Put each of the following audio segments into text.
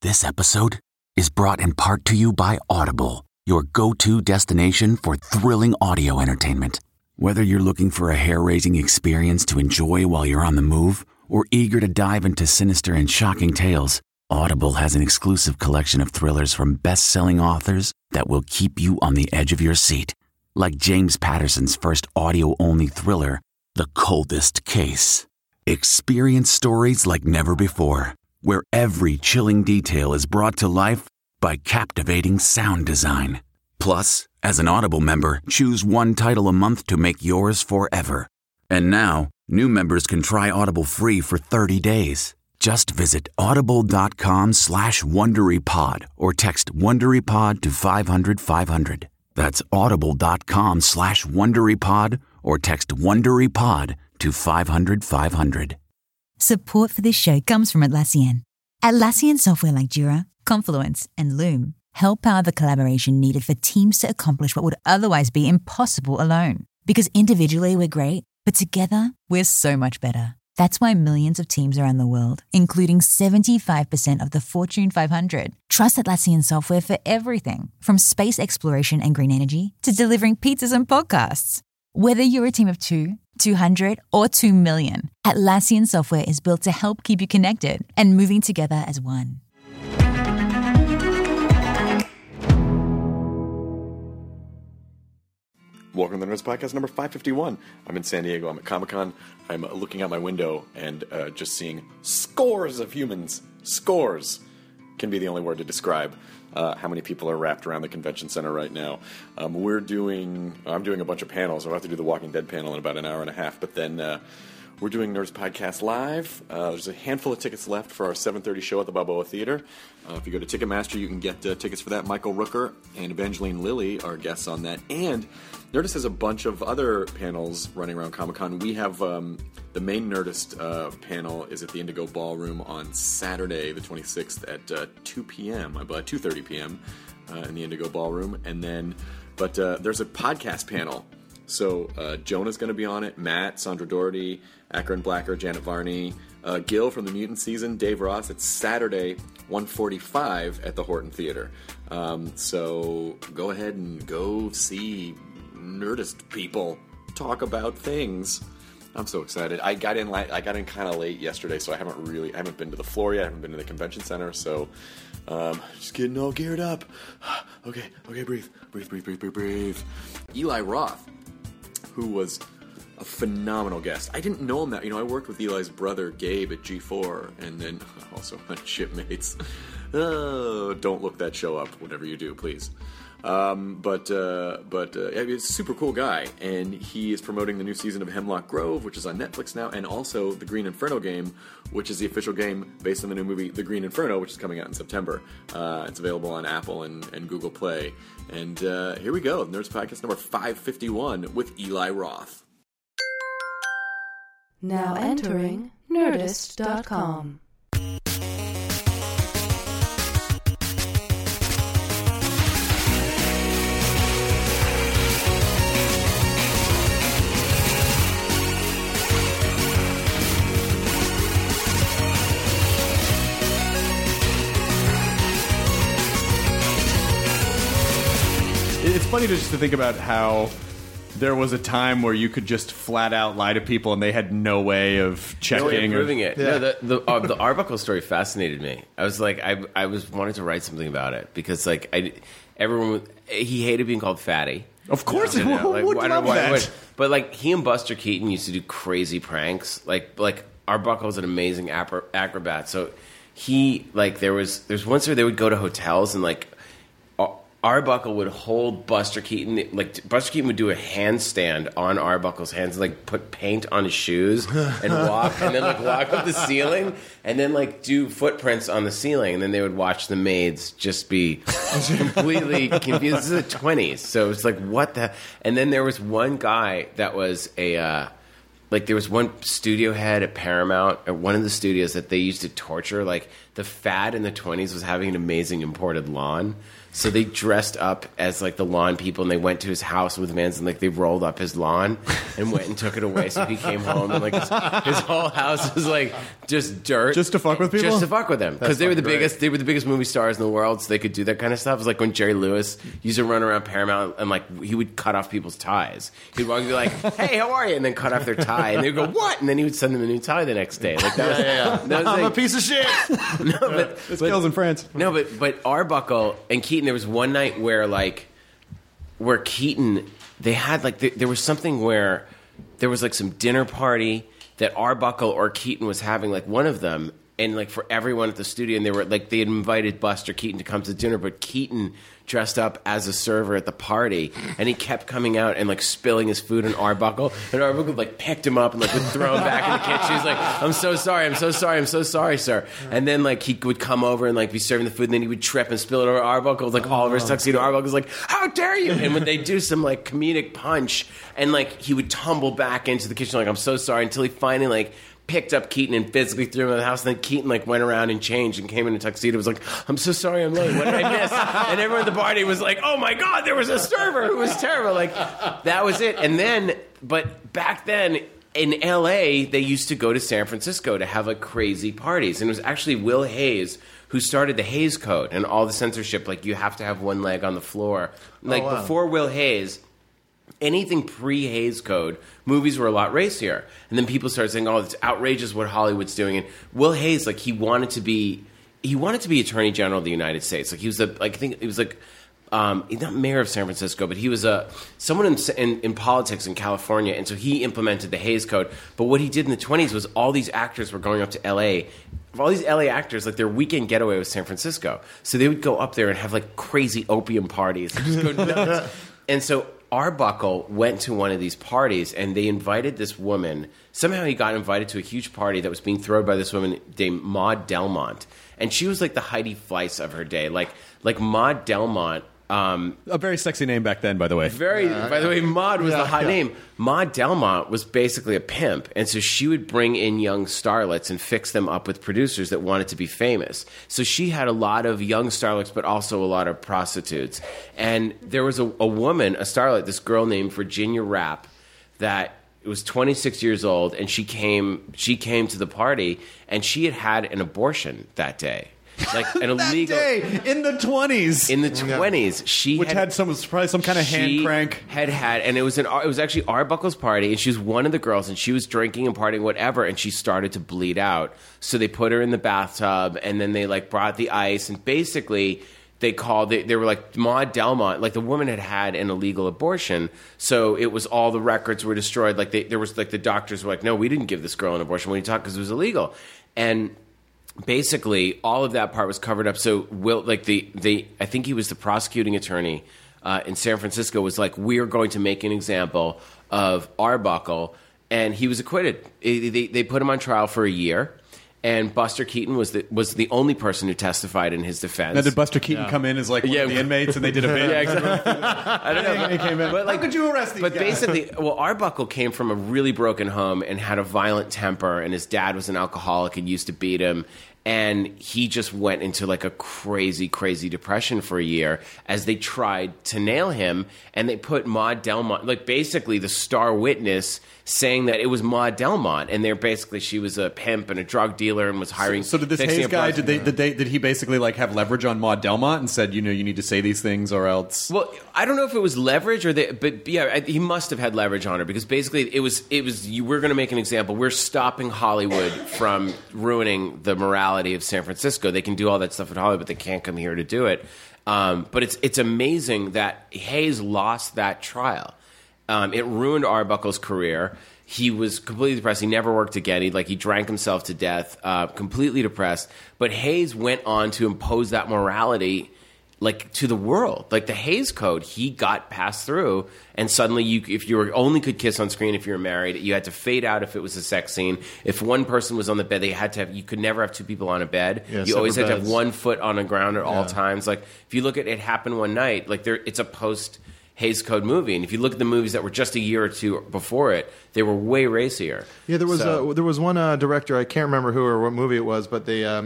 This episode is brought in part to you by Audible, your go-to destination for thrilling audio entertainment. Whether you're looking for a hair-raising experience to enjoy while you're on the move or eager to dive into sinister and shocking tales, Audible has an exclusive collection of thrillers from best-selling authors that will keep you on the edge of your seat. Like James Patterson's first audio-only thriller, The Coldest Case. Experience stories like never before, where every chilling detail is brought to life by captivating sound design. Plus, as an Audible member, choose one title a month to make yours forever. And now, new members can try Audible free for 30 days. Just visit audible.com/WonderyPod or text WonderyPod to 500-500. That's audible.com/WonderyPod or text WonderyPod to 500-500. Support for this show comes from Atlassian. Atlassian software like Jira, Confluence, and Loom help power the collaboration needed for teams to accomplish what would otherwise be impossible alone. Because individually we're great, but together we're so much better. That's why millions of teams around the world, including 75% of the Fortune 500, trust Atlassian software for everything from space exploration and green energy to delivering pizzas and podcasts. Whether you're a team of 2, 200, or 2 million, Atlassian software is built to help keep you connected and moving together as one. Welcome to the Nerds Podcast number 551. I'm in San Diego. I'm at Comic-Con. I'm looking out my window and just seeing scores of humans. Scores can be the only word to describe how many people are wrapped around the convention center right now. I'm doing a bunch of panels. I'll have to do the Walking Dead panel in about an hour and a half, but then we're doing Nerds Podcast Live. There's a handful of tickets left for our 7:30 show at the Balboa Theater. If you go to Ticketmaster, you can get tickets for that. Michael Rooker and Evangeline Lilly are guests on that. And Nerdist has a bunch of other panels running around Comic-Con. We have the main Nerdist panel is at the Indigo Ballroom on Saturday, the 26th at 2 p.m., I believe, 2:30 p.m. In the Indigo Ballroom. And then, but there's a podcast panel. So Jonah's going to be on it, Matt, Sandra Doherty, Akron Blacker, Janet Varney, Gil from the Mutant Season, Dave Ross. It's Saturday, 1:45 at the Horton Theater. So go ahead and go see Nerdist people talk about things. I'm so excited. I got in kind of late yesterday, so I haven't been to the floor yet. I haven't been to the convention center, so just getting all geared up. Okay, breathe. Eli Roth, who was a phenomenal guest. I didn't know him that. I worked with Eli's brother, Gabe, at G4, and then also on Shipmates. Oh, don't look that show up, whatever you do, please. But he's a super cool guy, and he is promoting the new season of Hemlock Grove, which is on Netflix now, and also the Green Inferno game, which is the official game based on the new movie The Green Inferno, which is coming out in September. It's available on Apple and Google Play. And here we go, Nerds Podcast number 551 with Eli Roth. Now entering Nerdist.com. It's funny just to think about how there was a time where you could just flat out lie to people and they had no way of checking. No way of proving it. Yeah. No, the Arbuckle story fascinated me. I was like, I was wanting to write something about it because he hated being called fatty. Of course, who would love that? But he and Buster Keaton used to do crazy pranks. Like Arbuckle's an amazing acrobat. So there's once where they would go to hotels and Arbuckle would hold Buster Keaton. Buster Keaton would do a handstand on Arbuckle's hands, and put paint on his shoes and walk, and then walk up the ceiling, and then do footprints on the ceiling, and then they would watch the maids just be completely confused. This is the 20s, so it's what the? And then there was one guy that was a. There was one studio head at Paramount, or one of the studios that they used to torture. the fad in the 20s was having an amazing imported lawn. So they dressed up as like the lawn people, and they went to his house with vans, and like they rolled up his lawn and went and took it away. So he came home, and like his whole house was like just dirt, Just to fuck with people? just to fuck with them, because they were the fucking biggest. They were the biggest movie stars in the world, so they could do that kind of stuff. It was like when Jerry Lewis used to run around Paramount, and like he would cut off people's ties. He'd walk and be like, "Hey, how are you?" and then cut off their tie, and they'd go, "What?" and then he would send them a new tie the next day. Like that was, that was I'm like- a piece of shit. no, but It's kills in France. no, but Arbuckle and Keaton, there was one night where Keaton, they had like there was something where there was like some dinner party that Arbuckle or Keaton was having, like one of them, and like for everyone at the studio, and they were like they had invited Buster Keaton to come to dinner, but Keaton dressed up as a server at the party, and he kept coming out and like spilling his food on Arbuckle, and Arbuckle like picked him up and like would throw him back in the kitchen. He's like, I'm so sorry, sir. And then like he would come over and like be serving the food, and then he would trip and spill it over Arbuckle with like all over his tuxedo. Arbuckle's like, how dare you? And when they do some like comedic punch, and like he would tumble back into the kitchen like, I'm so sorry, until he finally like picked up Keaton and physically threw him out of the house. And then Keaton like went around and changed and came in a tuxedo. Was like, I'm so sorry, I'm late. What did I miss? And everyone at the party was like, oh my God, there was a server who was terrible. Like that was it. And then, but back then in LA, they used to go to San Francisco to have like crazy parties. And it was actually Will Hayes who started the Hays Code and all the censorship. Like you have to have one leg on the floor. Like before Will Hayes, anything pre-Hays Code, movies were a lot racier. And then people started saying, oh, it's outrageous what Hollywood's doing. And Will Hayes, like, he wanted to be Attorney General of the United States. Like, he was I think it was like, not mayor of San Francisco, but he was someone in politics in California. And so he implemented the Hays Code. But what he did in the 20s was all these actors were going up to L.A. All these LA actors, like their weekend getaway was San Francisco. So they would go up there and have like crazy opium parties and just go nuts. And so Arbuckle went to one of these parties, and they invited this woman. Somehow he got invited to a huge party that was being thrown by this woman named Maud Delmont. And she was like the Heidi Fleiss of her day. Like Maud Delmont. A very sexy name back then, by the way. By the way, Maud was the hot name. Maud Delmont was basically a pimp, and so she would bring in young starlets and fix them up with producers that wanted to be famous. So she had a lot of young starlets, but also a lot of prostitutes. And there was a woman, a starlet, this girl named Virginia Rapp, that was 26 years old, and she came to the party, and she had an abortion that day. Like an illegal day, in the 20s. In the 20s, she Which had probably some kind of hand crank. And it was actually Arbuckle's party, and she was one of the girls, and she was drinking and partying, whatever, and she started to bleed out. So they put her in the bathtub, and then they like brought the ice, and basically they were like Maud Delmont, like the woman had an illegal abortion, so it was all the records were destroyed. Like there was like the doctors were like, no, we didn't give this girl an abortion when you talk because it was illegal, and basically all of that part was covered up. So Will, like I think he was the prosecuting attorney in San Francisco, was like, we are going to make an example of Arbuckle, and he was acquitted. They put him on trial for a year. And Buster Keaton was the only person who testified in his defense. Now, did Buster Keaton come in as like one of the inmates, and they did a bit? Yeah, exactly. I don't know. He came in. But like, how could you arrest these guys? But basically, well, Arbuckle came from a really broken home and had a violent temper, and his dad was an alcoholic and used to beat him. And he just went into like a crazy, crazy depression for a year as they tried to nail him. And they put Maud Delmont, like basically the star witness, saying that it was Maud Delmont. And they're basically, she was a pimp and a drug dealer and was hiring. So did this Hayes guy, did he basically like have leverage on Maud Delmont and said, you need to say these things or else? Well, I don't know if it was leverage but yeah, he must have had leverage on her, because basically it was we're going to make an example. We're stopping Hollywood from ruining the morality of San Francisco. They can do all that stuff in Hollywood, but they can't come here to do it. But it's amazing that Hayes lost that trial. It ruined Arbuckle's career. He was completely depressed. He never worked again. He drank himself to death, completely depressed. But Hayes went on to impose that morality like to the world. Like the Hays Code, he got passed through, and suddenly if you only could kiss on screen if you were married, you had to fade out if it was a sex scene. If one person was on the bed, you could never have two people on a bed. Yeah, you always had to have beds. 1 foot on the ground at all times. Like if you look at It Happened One Night, like it's a post Hays Code movie, and if you look at the movies that were just a year or two before it, they were way racier. Yeah, there was one director, I can't remember who or what movie it was, but they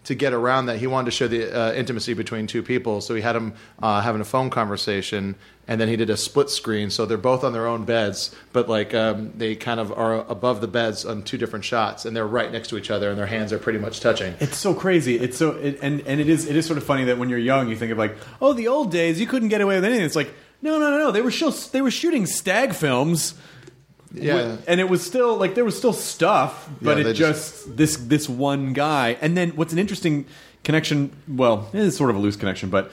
to get around that, he wanted to show the intimacy between two people. So he had them having a phone conversation, and then he did a split screen. So they're both on their own beds, but like they kind of are above the beds on two different shots, and they're right next to each other, and their hands are pretty much touching. It's so crazy. It's so and it is sort of funny that when you're young, you think of like, oh, the old days, you couldn't get away with anything. It's like, no. They were shooting stag films. Yeah, and it was still like there was still stuff, but it just this one guy. And then what's an interesting connection? Well, it is sort of a loose connection, but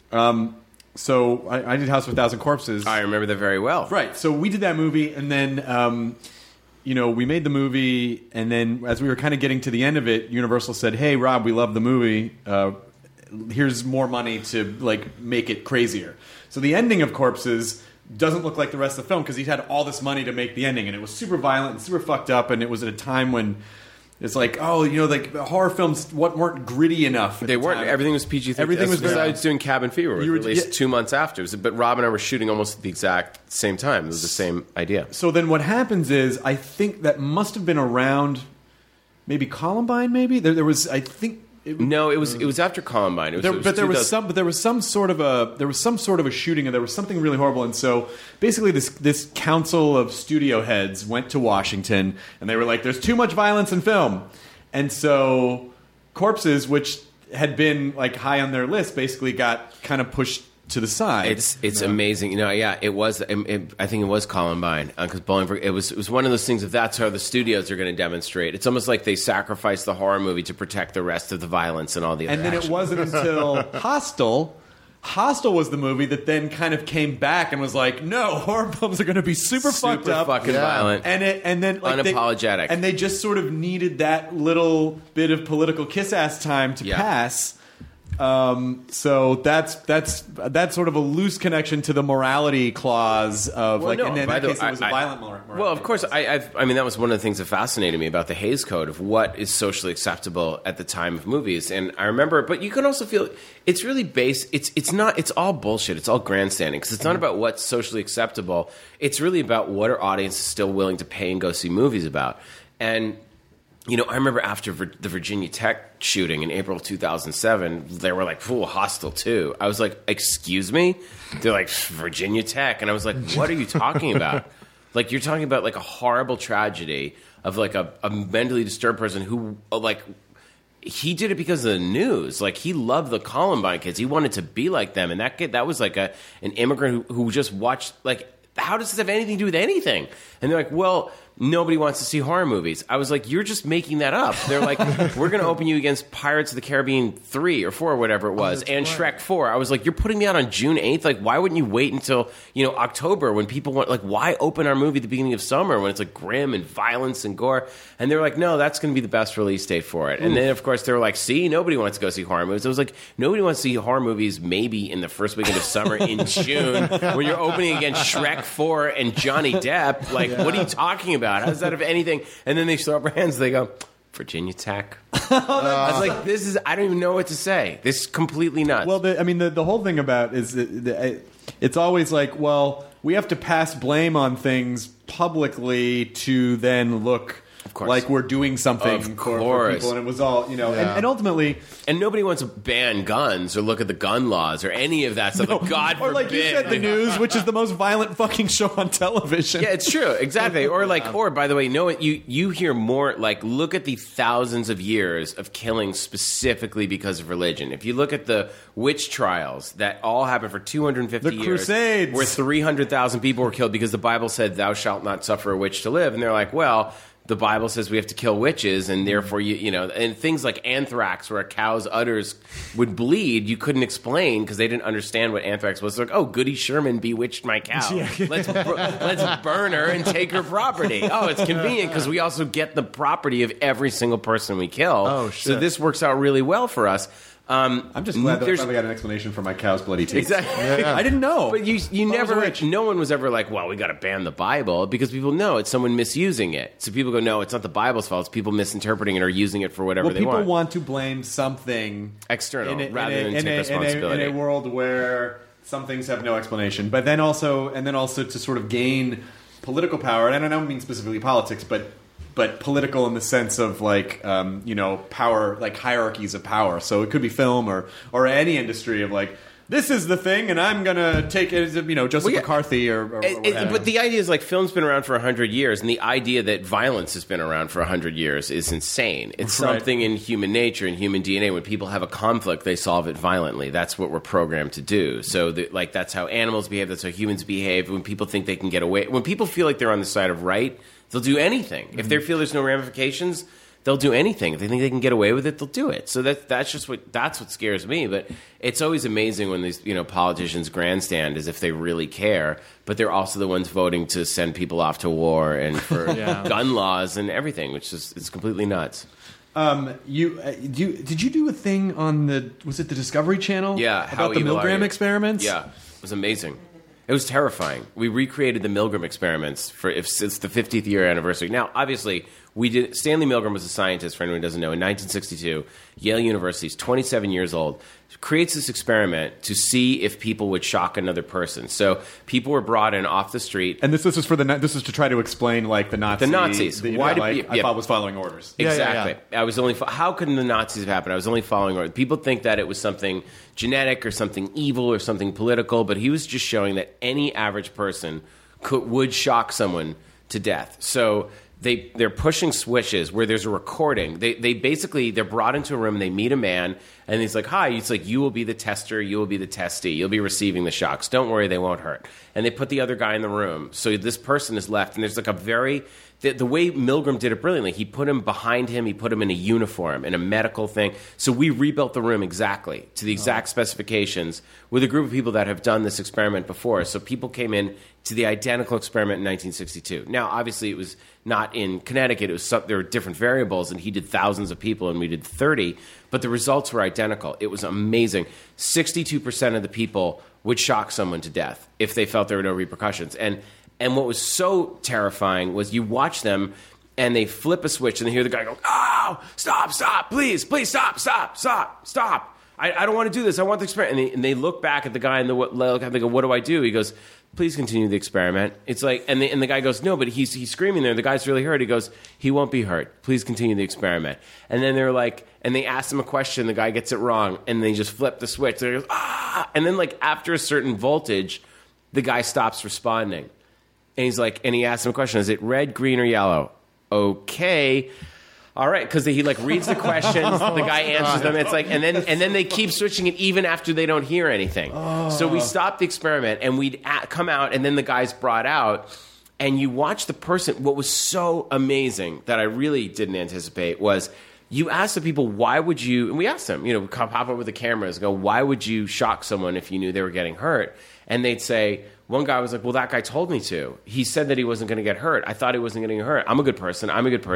so I did House of a Thousand Corpses. I remember that very well. Right. So we did that movie, and then we made the movie, and then as we were kind of getting to the end of it, Universal said, "Hey, Rob, we love the movie. Here's more money to like make it crazier." So the ending of Corpses doesn't look like the rest of the film because he had all this money to make the ending, and it was super violent and super fucked up, and it was at a time when it's like, like horror films weren't gritty enough. They weren't. Time. Everything was PG-13. Everything was besides doing Cabin Fever, which was released 2 months after. But Rob and I were shooting almost at the exact same time. It was the same idea. So then what happens is, I think that must have been around maybe Columbine. Maybe there was. I think. It was after Columbine. There was some sort of a shooting, and there was something really horrible. And so basically, this council of studio heads went to Washington, and they were like, "There's too much violence in film," and so Corpses, which had been like high on their list, basically got kind of pushed to the side. It's amazing. It was. I think it was Columbine because Bollingford. It was one of those things. If that's how the studios are going to demonstrate, it's almost like they sacrificed the horror movie to protect the rest of the violence and all the other. And then action. It wasn't until Hostel. Hostel was the movie that then kind of came back and was like, no, horror films are going to be super fucked up, fucking violent, and then like unapologetic, and they just sort of needed that little bit of political kiss ass time to pass. So that's sort of a loose connection to the morality clause of in that case it was a violent morality. Well, of course, I mean that was one of the things that fascinated me about the Hays Code of what is socially acceptable at the time of movies. And I remember, but you can also feel it's really based. It's all bullshit. It's all grandstanding because it's not about what's socially acceptable. It's really about what are audiences still willing to pay and go see movies about. And I remember after the Virginia Tech shooting in April of 2007, they were like, Hostel 2. I was like, excuse me? They're like, Virginia Tech. And I was like, what are you talking about? Like, you're talking about like a horrible tragedy of like a mentally disturbed person who like, he did it because of the news. Like, he loved the Columbine kids. He wanted to be like them. And that kid, that was like an immigrant who just watched, like, how does this have anything to do with anything? And they're like, well, nobody wants to see horror movies. I was like, you're just making that up. They're like, we're going to open you against Pirates of the Caribbean 3 or 4 or whatever it was, and Shrek 4. I was like, you're putting me out on June 8th? Like, why wouldn't you wait until, October when people want, like, why open our movie at the beginning of summer when it's like grim and violence and gore? And they were like, no, that's going to be the best release date for it. And then, of course, they were like, see, nobody wants to go see horror movies. I was like, nobody wants to see horror movies maybe in the first weekend of summer in June when you're opening against Shrek 4 and Johnny Depp. Like, what are you talking about? How does that have anything? And then they throw up their hands. They go, Virginia Tech. I was like, this is, I don't even know what to say. This is completely nuts. Well, the whole thing about is it's always like, well, we have to pass blame on things publicly to then look like we're doing something for people. And it was all, and ultimately... And nobody wants to ban guns or look at the gun laws or any of that stuff. No. Like, God forbid. Or like you said, the news, which is the most violent fucking show on television. Yeah, it's true. Exactly. Or by the way, you hear more, like, look at the thousands of years of killing specifically because of religion. If you look at the witch trials that all happened for 250 years. Crusades. Where 300,000 people were killed because the Bible said, thou shalt not suffer a witch to live. And they're like, well... The Bible says we have to kill witches, and therefore, and things like anthrax, where a cow's udders would bleed, you couldn't explain because they didn't understand what anthrax was. They're like, oh, Goody Sherman bewitched my cow. Let's burn her and take her property. Oh, it's convenient because we also get the property of every single person we kill. Oh, shit. So this works out really well for us. I'm just glad that I finally got an explanation for my cow's bloody teeth. Exactly. I didn't know. But you never, no one was ever like, well, we got to ban the Bible, because people know it's someone misusing it. So people go, no, it's not the Bible's fault. It's people misinterpreting it or using it for whatever they want. People want to blame something external rather than take responsibility. In a world where some things have no explanation. But then also to sort of gain political power, and I don't mean specifically politics, but but political in the sense of like power, like hierarchies of power. So it could be film or any industry of like, this is the thing, and I'm gonna take it as Joseph McCarthy or whatever. But the idea is like film's been around for 100 years, and the idea that violence has been around for 100 years is insane. It's something in human nature and human DNA. When people have a conflict, they solve it violently. That's what we're programmed to do. So that's how animals behave. That's how humans behave. When people think they can get away, when people feel like they're on the side of right, they'll do anything. If they feel there's no ramifications, they'll do anything. If they think they can get away with it, they'll do it. So that's what scares me. But it's always amazing when these politicians grandstand as if they really care, but they're also the ones voting to send people off to war and for gun laws and everything, which is it's completely nuts. Did you do a thing on the Discovery Channel? Yeah, about the Milgram experiments. Yeah, it was amazing. It was terrifying. We recreated the Milgram experiments since the 50th year anniversary. Now, obviously, Stanley Milgram was a scientist, for anyone who doesn't know, in 1962, Yale University, he's 27 years old, creates this experiment to see if people would shock another person. So people were brought in off the street. And this was this is to try to explain like the Nazis. The Nazis. I thought was following orders. Exactly. Yeah. I was how could the Nazis have happened? I was only following orders. People think that it was something genetic or something evil or something political, but he was just showing that any average person would shock someone to death. So they're pushing switches where there's a recording. They're brought into a room and they meet a man and he's like, hi, it's like, you will be the tester, you will be the testee, you'll be receiving the shocks. Don't worry, they won't hurt. And they put the other guy in the room. So this person is left and there's like the way Milgram did it brilliantly, he put him behind him, he put him in a uniform, in a medical thing. So we rebuilt the room exactly to the exact specifications with a group of people that have done this experiment before. So people came in to the identical experiment in 1962. Now, obviously, it was not in Connecticut. There were different variables, and he did thousands of people, and we did 30. But the results were identical. It was amazing. 62% of the people would shock someone to death if they felt there were no repercussions. And what was so terrifying was you watch them, and they flip a switch, and they hear the guy go, oh, stop, please, stop. I don't want to do this. I want the experiment. And they look back at the guy, and they go, what do I do? He goes, please continue the experiment. It's like, and the guy goes, no, but he's screaming there. The guy's really hurt. He goes, he won't be hurt. Please continue the experiment. And then they're like, and they ask him a question. The guy gets it wrong, and they just flip the switch. They go, ah! And then like after a certain voltage, the guy stops responding. And he's like, and he asks him a question. Is it red, green, or yellow? Okay. All right, because he like reads the questions, the guy answers them. It's like, and then they keep switching it even after they don't hear anything. So we stopped the experiment, and we'd come out, and then the guy's brought out, and you watch the person. What was so amazing that I really didn't anticipate was you ask the people, why would you? And we asked them, pop up with the cameras, go, why would you shock someone if you knew they were getting hurt? And they'd say. One guy was like, well, that guy told me to. He said that he wasn't going to get hurt. I thought he wasn't getting hurt. I'm a good person.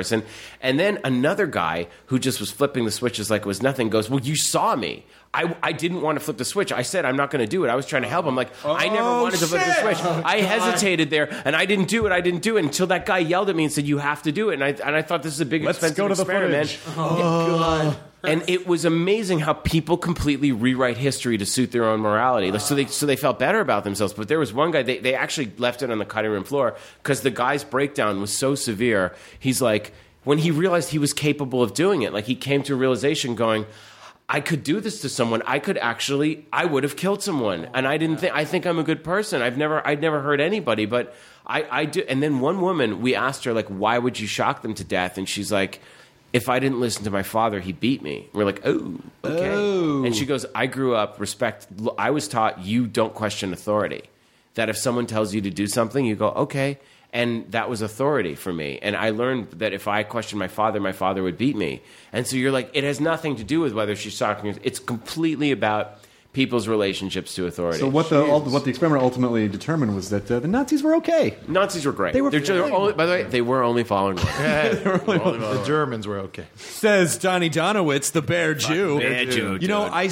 And then another guy who just was flipping the switches like it was nothing goes, well, you saw me. I didn't want to flip the switch. I said, I'm not going to do it. I was trying to help him. Like, I never wanted to flip the switch. I hesitated there, and I didn't do it until that guy yelled at me and said, you have to do it. And I thought this is a big, expensive experiment. God. And it was amazing how people completely rewrite history to suit their own morality. So they felt better about themselves. But there was one guy, they actually left it on the cutting room floor because the guy's breakdown was so severe. He's like, when he realized he was capable of doing it, like he came to a realization going, I could do this to someone. I would have killed someone. And I think I'm a good person. I'd never hurt anybody, but I do. And then one woman, we asked her, like, why would you shock them to death? And she's like, if I didn't listen to my father, he beat me. We're like, oh, okay. Oh. And she goes, I grew up, I was taught you don't question authority. That if someone tells you to do something, you go, okay. And that was authority for me. And I learned that if I questioned my father would beat me. And so you're like, it has nothing to do with whether she's shocking you. It's completely about people's relationships to authority. So what the experiment ultimately determined was that the Nazis were okay. Nazis were great. They were by the way, they were only following orders. The Germans were okay. Says Johnny Donowitz, the Bear Jew. Bear Jew.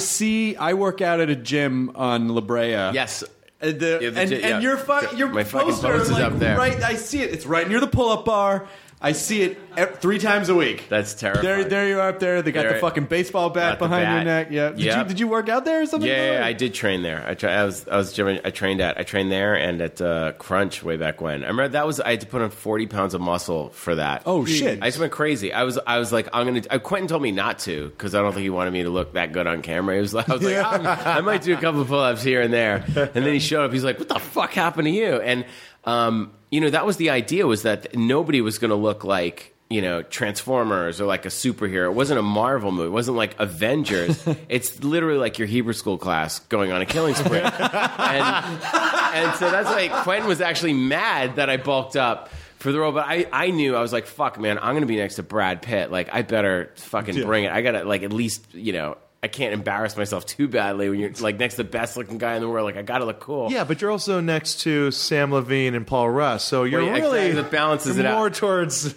I work out at a gym on La Brea. Yes. And your my poster is like, up there. Right, I see it. It's right near the pull-up bar. I see it 3 times a week. That's terrifying. There you are up there. They got the fucking baseball bat behind your neck. Yeah. Did you work out there or something? Yeah, I did train there. I trained there and at Crunch way back when. I remember I had to put on 40 pounds of muscle for that. Oh shit! I just went crazy. I was like, Quentin told me not to because I don't think he wanted me to look that good on camera. I was like, I might do a couple of pull-ups here and there. And then he showed up. He's like, what the fuck happened to you? And that was the idea, was that nobody was going to look like, Transformers or like a superhero. It wasn't a Marvel movie. It wasn't like Avengers. It's literally like your Hebrew school class going on a killing spree. and so that's why Quentin was actually mad that I bulked up for the role. But I knew, I was like, fuck, man, I'm going to be next to Brad Pitt. Like, I better fucking bring it. I got to, like, at least, I can't embarrass myself too badly when you're like next to the best looking guy in the world. Like, I gotta look cool. Yeah, but you're also next to Sam Levine and Paul Rudd, so you're really that balances it out more towards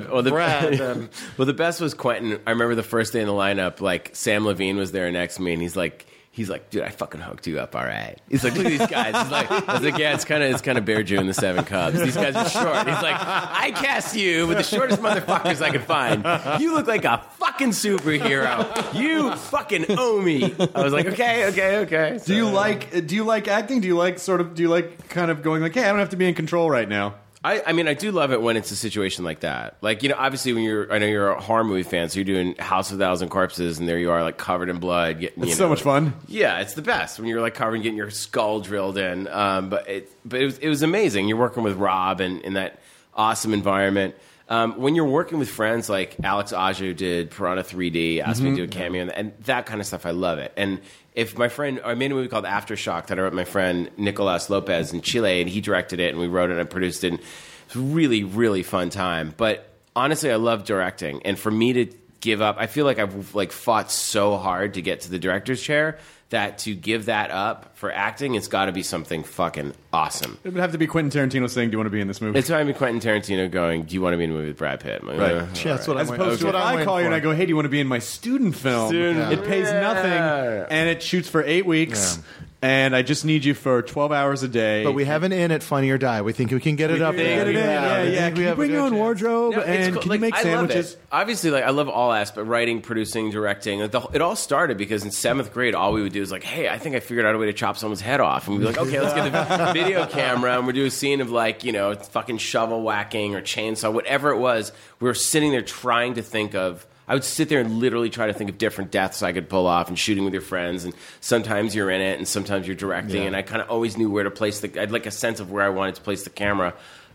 Brad. Well, the best was Quentin. I remember the first day in the lineup, like Sam Levine was there next to me, and he's like, dude, I fucking hooked you up, all right. He's like, look at these guys. I was like, yeah, it's kind of Bear Jew and the Seven Cubs. These guys are short. He's like, I cast you with the shortest motherfuckers I could find. You look like a fucking superhero. You fucking owe me. I was like, okay. So, do you like acting? Do you like kind of going like, hey, I don't have to be in control right now? I mean, I do love it when it's a situation like that. Like, obviously when I know you're a horror movie fan, so you're doing House of a Thousand Corpses, and there you are, like, covered in blood. It's so much fun. Yeah, it's the best when you're, like, covered and getting your skull drilled in. But it was amazing. You're working with Rob and in that awesome environment. When you're working with friends like Alex Aju did Piranha 3D, asked me to do a cameo, and that kind of stuff, I love it. And if I made a movie called Aftershock that I wrote with my friend Nicolas Lopez in Chile, and he directed it, and we wrote it and produced it. And it was a really, really fun time. But honestly, I love directing. And for me to give up, I feel like I've fought so hard to get to the director's chair that to give that up for acting, it's got to be something fucking awesome. It would have to be Quentin Tarantino saying, do you want to be in this movie? It's time to be Quentin Tarantino going, do you want to be in a movie with Brad Pitt? Like, right. Yeah, that's what As opposed to what I call you and I go, hey, do you want to be in my student film? It pays nothing, and it shoots for 8 weeks. Yeah. And I just need you for 12 hours a day. But we have an in at Funny or Die. We think we can get it up there. Yeah. Can you bring your own wardrobe? No, and cool. Can you make sandwiches? Obviously, I love all aspects, writing, producing, directing. It all started because in 7th grade, all we would do is like, hey, I think I figured out a way to chop someone's head off. And we'd be like, okay, let's get the video camera. And we'd do a scene of fucking shovel whacking or chainsaw, whatever it was. We were sitting there trying to think of... I would sit there and literally try to think of different deaths I could pull off and shooting with your friends. And sometimes you're in it and sometimes you're directing. Yeah. And I kind of always knew where to place I had like a sense of where I wanted to place the camera.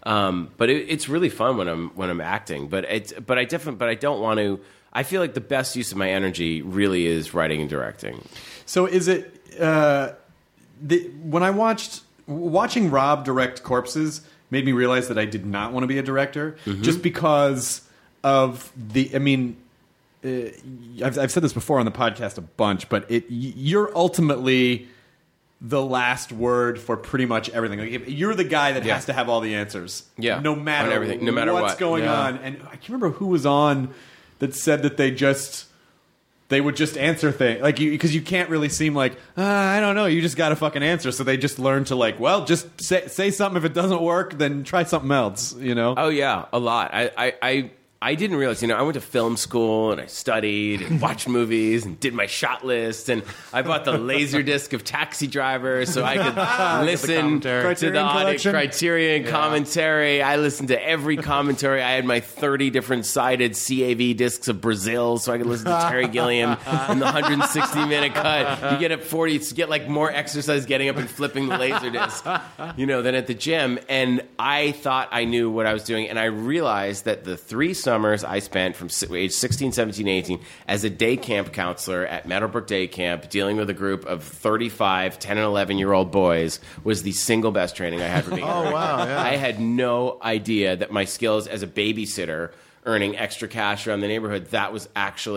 But it's really fun when I'm acting. But I don't want to. I feel like the best use of my energy really is writing and directing. So is it when I watching Rob direct Corpses made me realize that I did not want to be a director just because of the. I mean. I've said this before on the podcast a bunch, but you're ultimately the last word for pretty much everything. Like, you're the guy that has to have all the answers, no matter everything, no matter what's going on. And I can't remember who was on that said that they would just answer things because you can't really seem like I don't know. You just got to fucking answer. So they just learn to just say something. If it doesn't work, then try something else. Oh yeah, a lot. I didn't realize, I went to film school and I studied and watched movies and did my shot list and I bought the Laserdisc of Taxi Driver so I could listen to the Criterion commentary. I listened to every commentary. I had my 30 different sided CAV discs of Brazil so I could listen to Terry Gilliam in the 160-minute cut. You get up 40, you get like more exercise getting up and flipping the Laserdisc, than at the gym. And I thought I knew what I was doing and I realized that the 3 summers I spent from age 16, 17, 18 as a day camp counselor at Meadowbrook Day Camp dealing with a group of 35, 10 and 11-year-old boys was the single best training I had for being a director. Wow, yeah. I had no idea that my skills as a babysitter earning extra cash around the neighborhood, that was actually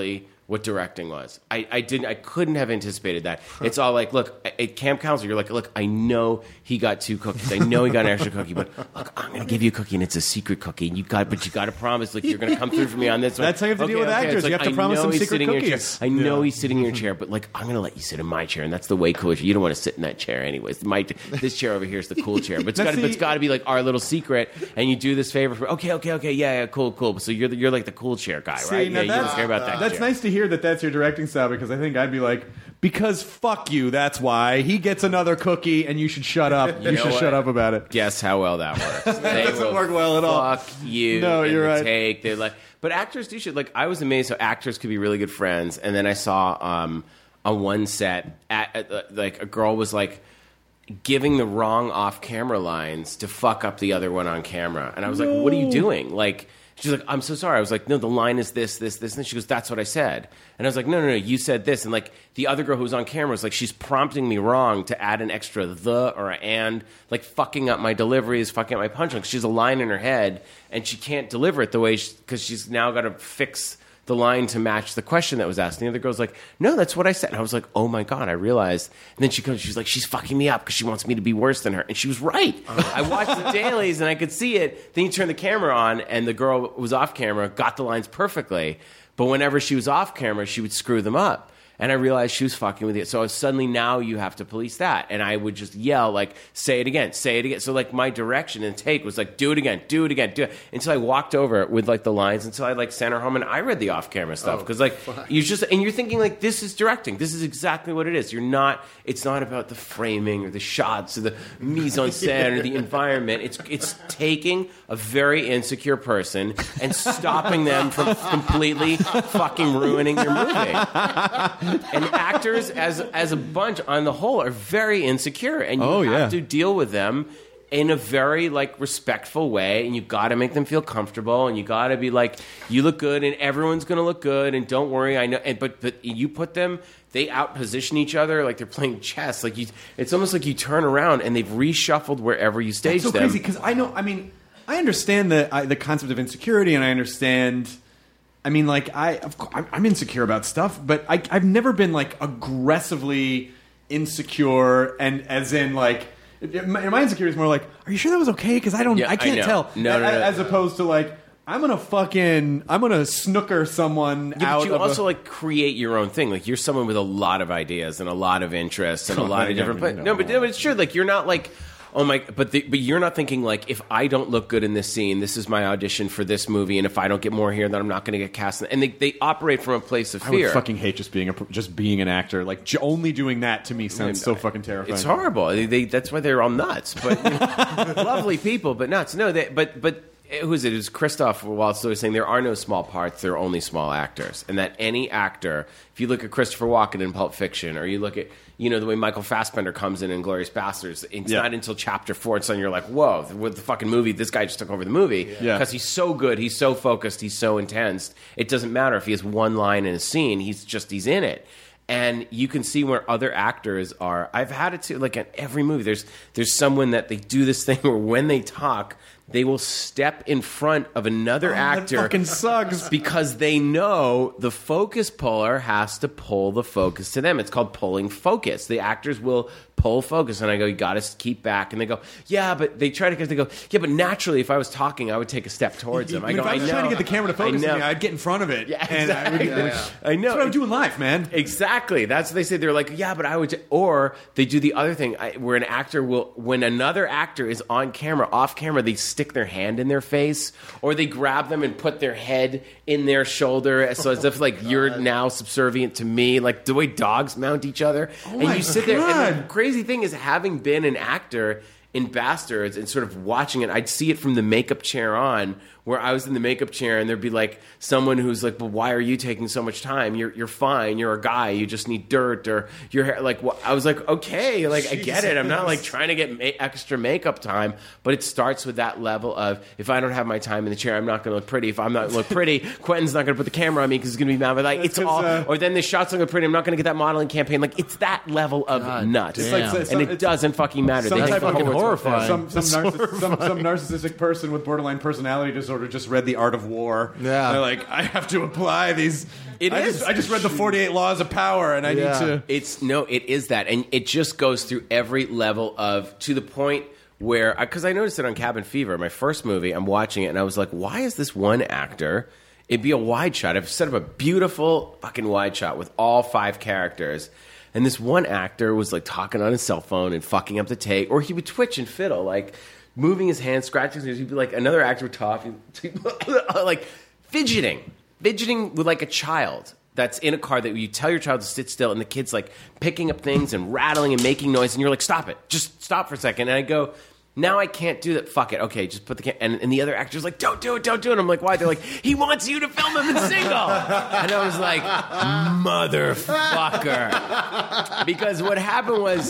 what directing was. I couldn't have anticipated that. It's all like, look, at camp counselor, you're like, look, I know he got 2 cookies. I know he got an extra cookie, but look, I'm going to give you a cookie, and it's a secret cookie. And you got to promise, like, you're going to come through for me on this one. That's how you have to deal with actors. Like, you have to promise them secret cookies. I know he's sitting in your chair, but like, I'm going to let you sit in my chair, and that's the way cool. You don't want to sit in that chair anyways. This chair over here is the cool chair, but it's got to be like our little secret. And you do this favor for okay, yeah, cool. So you're like the cool chair guy, right? Yeah, you don't care about that. That's chair. nice to hear that that's your directing style, because I think I'd be like, because fuck you, that's why. He gets another cookie and you should shut up. You should shut up about it. Guess how well that works. That doesn't work well at all. Fuck you. No, you're right. They're like, but actors do shit. Like, I was amazed how actors could be really good friends. And then I saw on one set, like, a girl was like giving the wrong off-camera lines to fuck up the other one on camera. And I was like, what are you doing? Like, she's like, I'm so sorry. I was like, no, the line is this. And she goes, that's what I said. And I was like, no, you said this. And like, the other girl who was on camera was like, she's prompting me wrong to add an extra the or and, like, fucking up my deliveries, fucking up my punchline. She's a line in her head, and she can't deliver it the way, because she's now got to fix the line to match the question that was asked. And the other girl's like, no, that's what I said. And I was like, oh my God, I realized. And then she's like, she's fucking me up because she wants me to be worse than her. And she was right. I watched the dailies and I could see it. Then you turn the camera on and the girl who was off camera got the lines perfectly. But whenever she was off camera, she would screw them up. And I realized she was fucking with it. So suddenly now you have to police that. And I would just yell, like, say it again. So, like, my direction and take was, like, do it again. Until I walked over with, like, the lines. Until I, like, sent her home and I read the off-camera stuff. Because, like, you're thinking, like, this is directing. This is exactly what it is. It's not about the framing or the shots or the mise en scène or the environment. It's taking a very insecure person and stopping them from completely fucking ruining your movie. And actors, as a bunch, on the whole, are very insecure, and you have to deal with them in a very, like, respectful way, and you got to make them feel comfortable, and you got to be like, you look good, and everyone's going to look good, and don't worry, I know. And but you put them, they out-position each other like they're playing chess. Like, it's almost like you turn around and they've reshuffled wherever you stage them. That's so crazy, because I understand the concept of insecurity, and I understand. I mean, like, I'm insecure about stuff, but I've never been, like, aggressively insecure, and as in, like, my insecurity is more like, are you sure that was okay? Because I can't tell. No. As opposed to, like, I'm gonna snooker someone out. But you also like create your own thing. Like, you're someone with a lot of ideas and a lot of interests and a lot of different. But it's true. Like, you're not like. Oh my! But you're not thinking, like, if I don't look good in this scene, this is my audition for this movie, and if I don't get more here, then I'm not going to get cast. And they operate from a place of fear. I would fucking hate just being an actor. Like, only doing that to me sounds so fucking terrifying. It's horrible. That's why they're all nuts. But lovely people, but nuts. No, but. Who is it? It was Christoph Waltz was saying there are no small parts, there are only small actors. And that any actor, if you look at Christopher Walken in Pulp Fiction, or you look at, the way Michael Fassbender comes in Inglourious Basterds, it's not until chapter 4 and suddenly you're like, whoa, with the fucking movie, this guy just took over the movie. Because he's so good, he's so focused, he's so intense. It doesn't matter if he has one line in a scene, he's in it. And you can see where other actors are. I've had it too, like, in every movie. There's someone that they do this thing where when they talk, they will step in front of another actor. That fucking sucks. Because they know the focus puller has to pull the focus to them. It's called pulling focus. The actors will pull focus. And I go, you got to keep back. And they go, yeah, but they try to, because they go, yeah, but naturally, if I was talking, I would take a step towards them. If I was trying to get the camera to focus on me, I'd get in front of it. Yeah, exactly. I know. That's what I'm doing live, man. Exactly. That's what they say. They're like, yeah, but I would. Or they do the other thing where an actor will, when another actor is on camera, off camera, they stick their hand in their face, or they grab them and put their head in their shoulder, so as if like you're now subservient to me, like the way dogs mount each other. And you sit there. And the crazy thing is, having been an actor in Bastards and sort of watching it, I'd see it from the makeup chair on, where I was in the makeup chair and there'd be like someone who's like, well, why are you taking so much time? You're fine. You're a guy. You just need dirt, or your hair. Like, I was like, okay, like, Jesus. I get it. I'm not like trying to get extra makeup time, but it starts with that level of, if I don't have my time in the chair, I'm not going to look pretty. If I'm not look pretty, Quentin's not going to put the camera on me because he's going to be mad. But like, it's all, or then the shot's not going to pretty. I'm not going to get that modeling campaign. Like, it's that level of nuts. It doesn't fucking matter. Some type of horrifying. Some narcissistic person with borderline personality disorder just read The Art of War. Yeah. They're like, I have to apply these. It I is. just read the 48 Laws of Power, and I need to. It is that, and it just goes through every level of to the point where because I noticed it on Cabin Fever, my first movie. I'm watching it, and I was like, why is this one actor? It'd be a wide shot. I've set up a beautiful fucking wide shot with all 5 characters. And this one actor was like talking on his cell phone and fucking up the take. Or he would twitch and fiddle, like moving his hands, scratching his ears. He'd be like, another actor would talk, like fidgeting with like a child that's in a car that you tell your child to sit still. And the kid's like picking up things and rattling and making noise. And you're like, stop it. Just stop for a second. And I go, now I can't do that. Fuck it. Okay, just put the and the other actor's like, don't do it. I'm like, why? They're like, he wants you to film him in single. And I was like, motherfucker. Because what happened was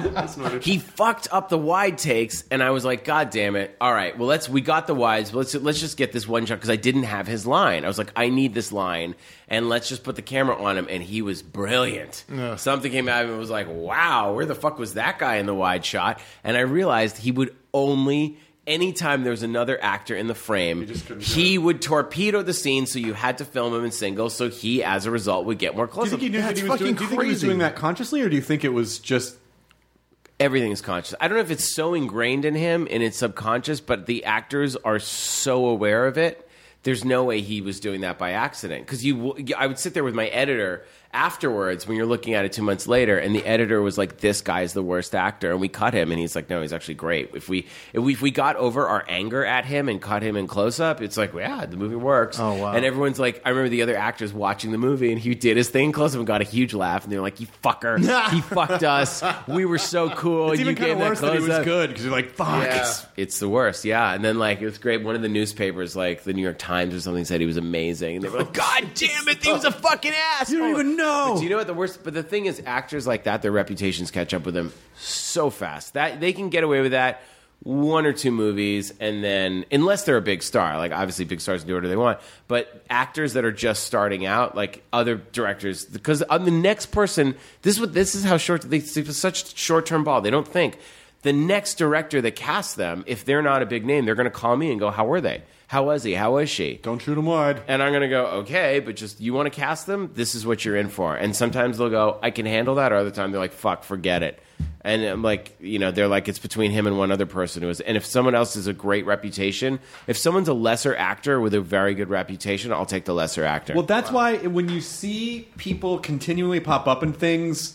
he fucked up the wide takes, and I was like, God damn it. All right, well we got the wides. Let's just get this one shot because I didn't have his line. I was like, I need this line, and let's just put the camera on him. And he was brilliant. Yeah. Something came out of him and was like, wow, where the fuck was that guy in the wide shot? And I realized he would only anytime there was another actor in the frame, he would torpedo the scene, so you had to film him in single, so he, as a result, would get more close. Do you think he was doing that consciously, or do you think it was just... Everything is conscious. I don't know if it's so ingrained in him and it's subconscious, but the actors are so aware of it. There's no way he was doing that by accident. Because I would sit there with my editor afterwards when you're looking at it 2 months later, and the editor was like, this guy's the worst actor, and we cut him, and he's like, no, he's actually great. If we got over our anger at him and cut him in close-up, it's like, yeah, the movie works. Oh, wow. And everyone's like, I remember the other actors watching the movie, and he did his thing close-up and got a huge laugh, and they were like, you fucker, he fucked us, we were so cool, it's and you even kind of worse that he was good, because you're like, fuck. Yeah. It's the worst, yeah. And then, like, it was great. One of the newspapers, like the New York Times or something, said he was amazing, and they were like, God damn it, he was a fucking ass. You don't even know. But do you know what the worst? But the thing is, actors like that, their reputations catch up with them so fast that they can get away with that 1 or 2 movies, and then unless they're a big star, like obviously big stars can do whatever they want. But actors that are just starting out, like other directors, because the next person, this is how short they such short-term ball. They don't think the next director that casts them, if they're not a big name, they're going to call me and go, how were they? How was he? How was she? Don't shoot him wide. And I'm going to go, okay, but just, you want to cast them? This is what you're in for. And sometimes they'll go, I can handle that. Or other time they're like, fuck, forget it. And I'm like, they're like, it's between him and one other person who is. And if someone else has a great reputation, if someone's a lesser actor with a very good reputation, I'll take the lesser actor. Well, that's why when you see people continually pop up in things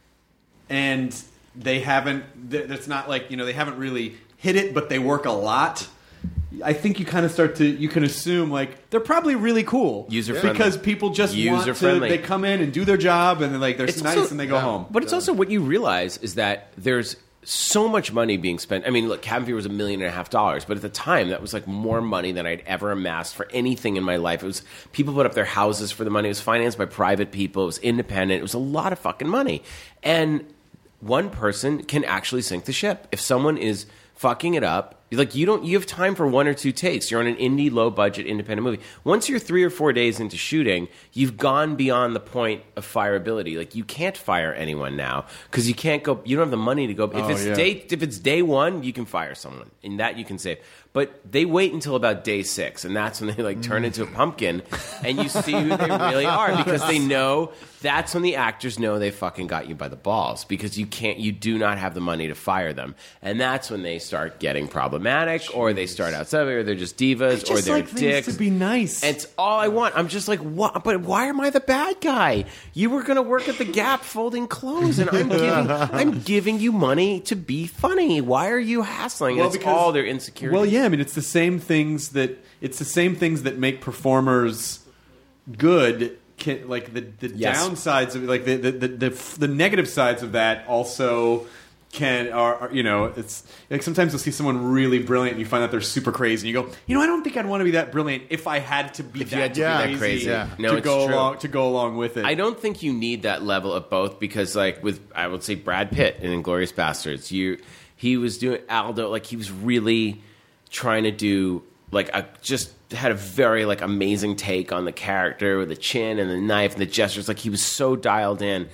and they haven't, that's not like, they haven't really hit it, but they work a lot. I think you kind of you can assume, like, they're probably really cool. User-friendly. Because people just want to, they come in and do their job, and they're nice, and they go home. But it's also what you realize is that there's so much money being spent. I mean, look, Cabin Fever was $1.5 million, but at the time, that was like more money than I'd ever amassed for anything in my life. It was, people put up their houses for the money. It was financed by private people. It was independent. It was a lot of fucking money. And one person can actually sink the ship. If someone is fucking it up, like, you have time for 1 or 2 takes. You're on an indie, low-budget, independent movie. Once you're 3 or 4 days into shooting, you've gone beyond the point of fireability. Like, you can't fire anyone now because you can't go. You don't have the money to go. If it's day 1, you can fire someone, and that you can save. But they wait until about day 6, and that's when they like turn into a pumpkin, and you see who they really are because they know. That's when the actors know they fucking got you by the balls because you do not have the money to fire them, and that's when they start getting problematic, or they start outside, or they're just divas, or they're like dicks. To be nice, and it's all I want. I'm just like, what? But why am I the bad guy? You were going to work at the Gap folding clothes, and I'm giving you money to be funny. Why are you hassling? Well, it's all their insecurity. Well, yeah, I mean, it's the same things that make performers good. Like the downsides of like the negative sides of that also are it's like sometimes you'll see someone really brilliant and you find out they're super crazy and you go, I don't think I'd want to be that brilliant if I had to be that crazy to go along with it. I don't think you need that level of both because like with, I would say, Brad Pitt in Inglourious Bastards, he was doing Aldo, like he was really trying to do like just had a very like amazing take on the character with the chin and the knife and the gestures. Like he was so dialed in,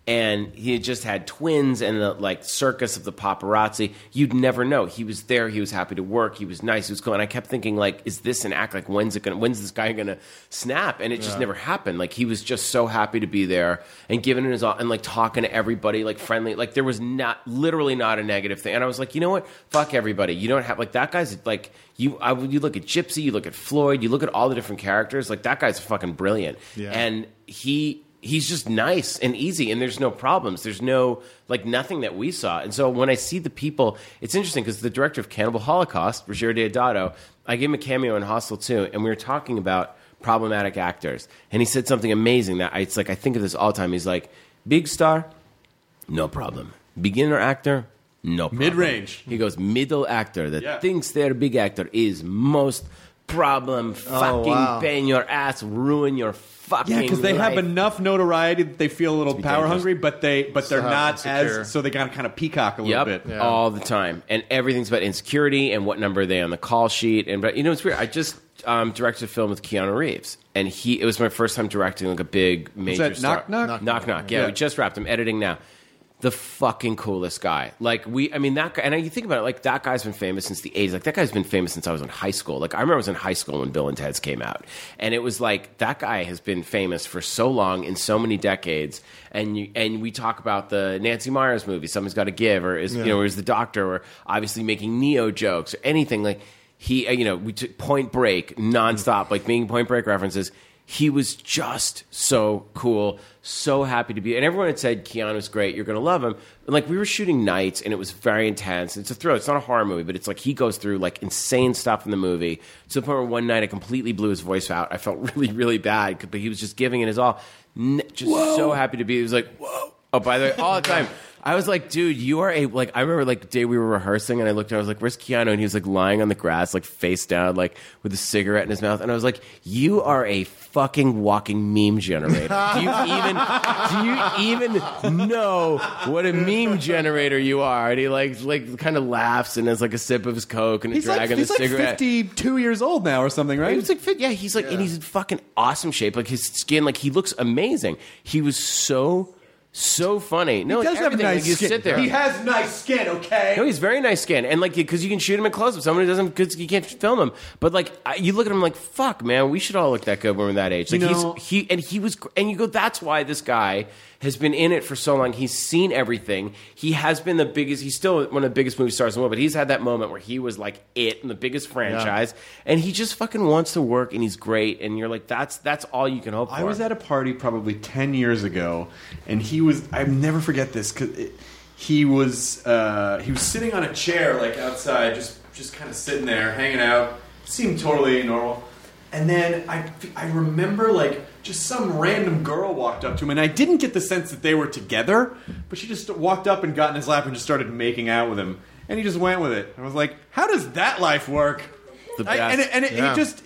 And he had just had twins and the like circus of the paparazzi. You'd never know. He was there. He was happy to work. He was nice. He was cool. And I kept thinking, like, is this an act? Like, when's this guy gonna snap? And it just never happened. Like, he was just so happy to be there and giving it his all and like talking to everybody, like friendly. Like, there was literally not a negative thing. And I was like, you know what? Fuck everybody. You don't have like that guy's like you look at Gypsy, you look at Floyd, you look at all the different characters. Like, that guy's fucking brilliant. Yeah. And he's just nice and easy, and there's no problems. There's no, like, nothing that we saw. And so when I see the people, it's interesting because the director of Cannibal Holocaust, Roger Deodato, I gave him a cameo in Hostel 2, and we were talking about problematic actors. And he said something amazing that it's like, I think of this all the time. He's like, big star, no problem. Beginner actor, no problem. Mid-range. He goes, middle actor that thinks they're a big actor is most problem, fucking pain your ass, ruin your fucking because they have enough notoriety that they feel a little power hungry, but they're not insecure. so they got to kind of peacock a little bit. Yeah. All the time. And everything's about insecurity and what number are they on the call sheet. And, but you know, it's weird. I just directed a film with Keanu Reeves, and it was my first time directing like a big major Was that star. Knock Knock. Yeah, we just wrapped. I'm editing now. The fucking coolest guy. Like, that guy, and you think about it, like, that guy's been famous since the 80s. Like, that guy's been famous since I was in high school. Like, I remember I was in high school when Bill and Ted's came out. And it was like, that guy has been famous for so long, in so many decades. And we talk about the Nancy Meyers movie, Something's Gotta Give, or is the doctor, or obviously making Neo jokes, or anything. Like, we took Point Break nonstop, like, being Point Break references. He was just so cool, so happy to be. And everyone had said, Keanu's great, you're going to love him. And like, we were shooting nights, and it was very intense. It's a thrill. It's not a horror movie, but it's like he goes through like insane stuff in the movie to the point where one night I completely blew his voice out. I felt really, really bad, but he was just giving it his all. So happy to be. He was like, whoa. Oh, by the way, all the time. I was like, dude, you are I remember like the day we were rehearsing, and I looked and I was like, where's Keanu? And he was like lying on the grass, like face down, like with a cigarette in his mouth. And I was like, you are a fucking walking meme generator. Do you even know what a meme generator you are? And he like kind of laughs and has like a sip of his Coke and a drag on the cigarette. He's like 52 years old now or something, right? He was like, he's like, and he's in fucking awesome shape. Like his skin, like he looks amazing. He was so funny. No, he does have nice skin. Sit there. He has nice skin, okay? No, he's very nice skin, and like because you can shoot him in close up. Someone who doesn't, because you can't film him. But like you look at him like, fuck, man, we should all look that good when we're that age. Like he was, and you go, that's why this guy has been in it for so long. He's seen everything. He has been the biggest. He's still one of the biggest movie stars in the world. But he's had that moment where he was like it in the biggest franchise, and he just fucking wants to work, and he's great. And you're like, that's all you can hope for. I was at a party probably 10 years ago, and I'll never forget this because he was sitting on a chair like outside, just kind of sitting there, hanging out, seemed totally normal. And then I remember like just some random girl walked up to him, and I didn't get the sense that they were together, but she just walked up and got in his lap and just started making out with him, and he just went with it. I was like, how does that life work? The best.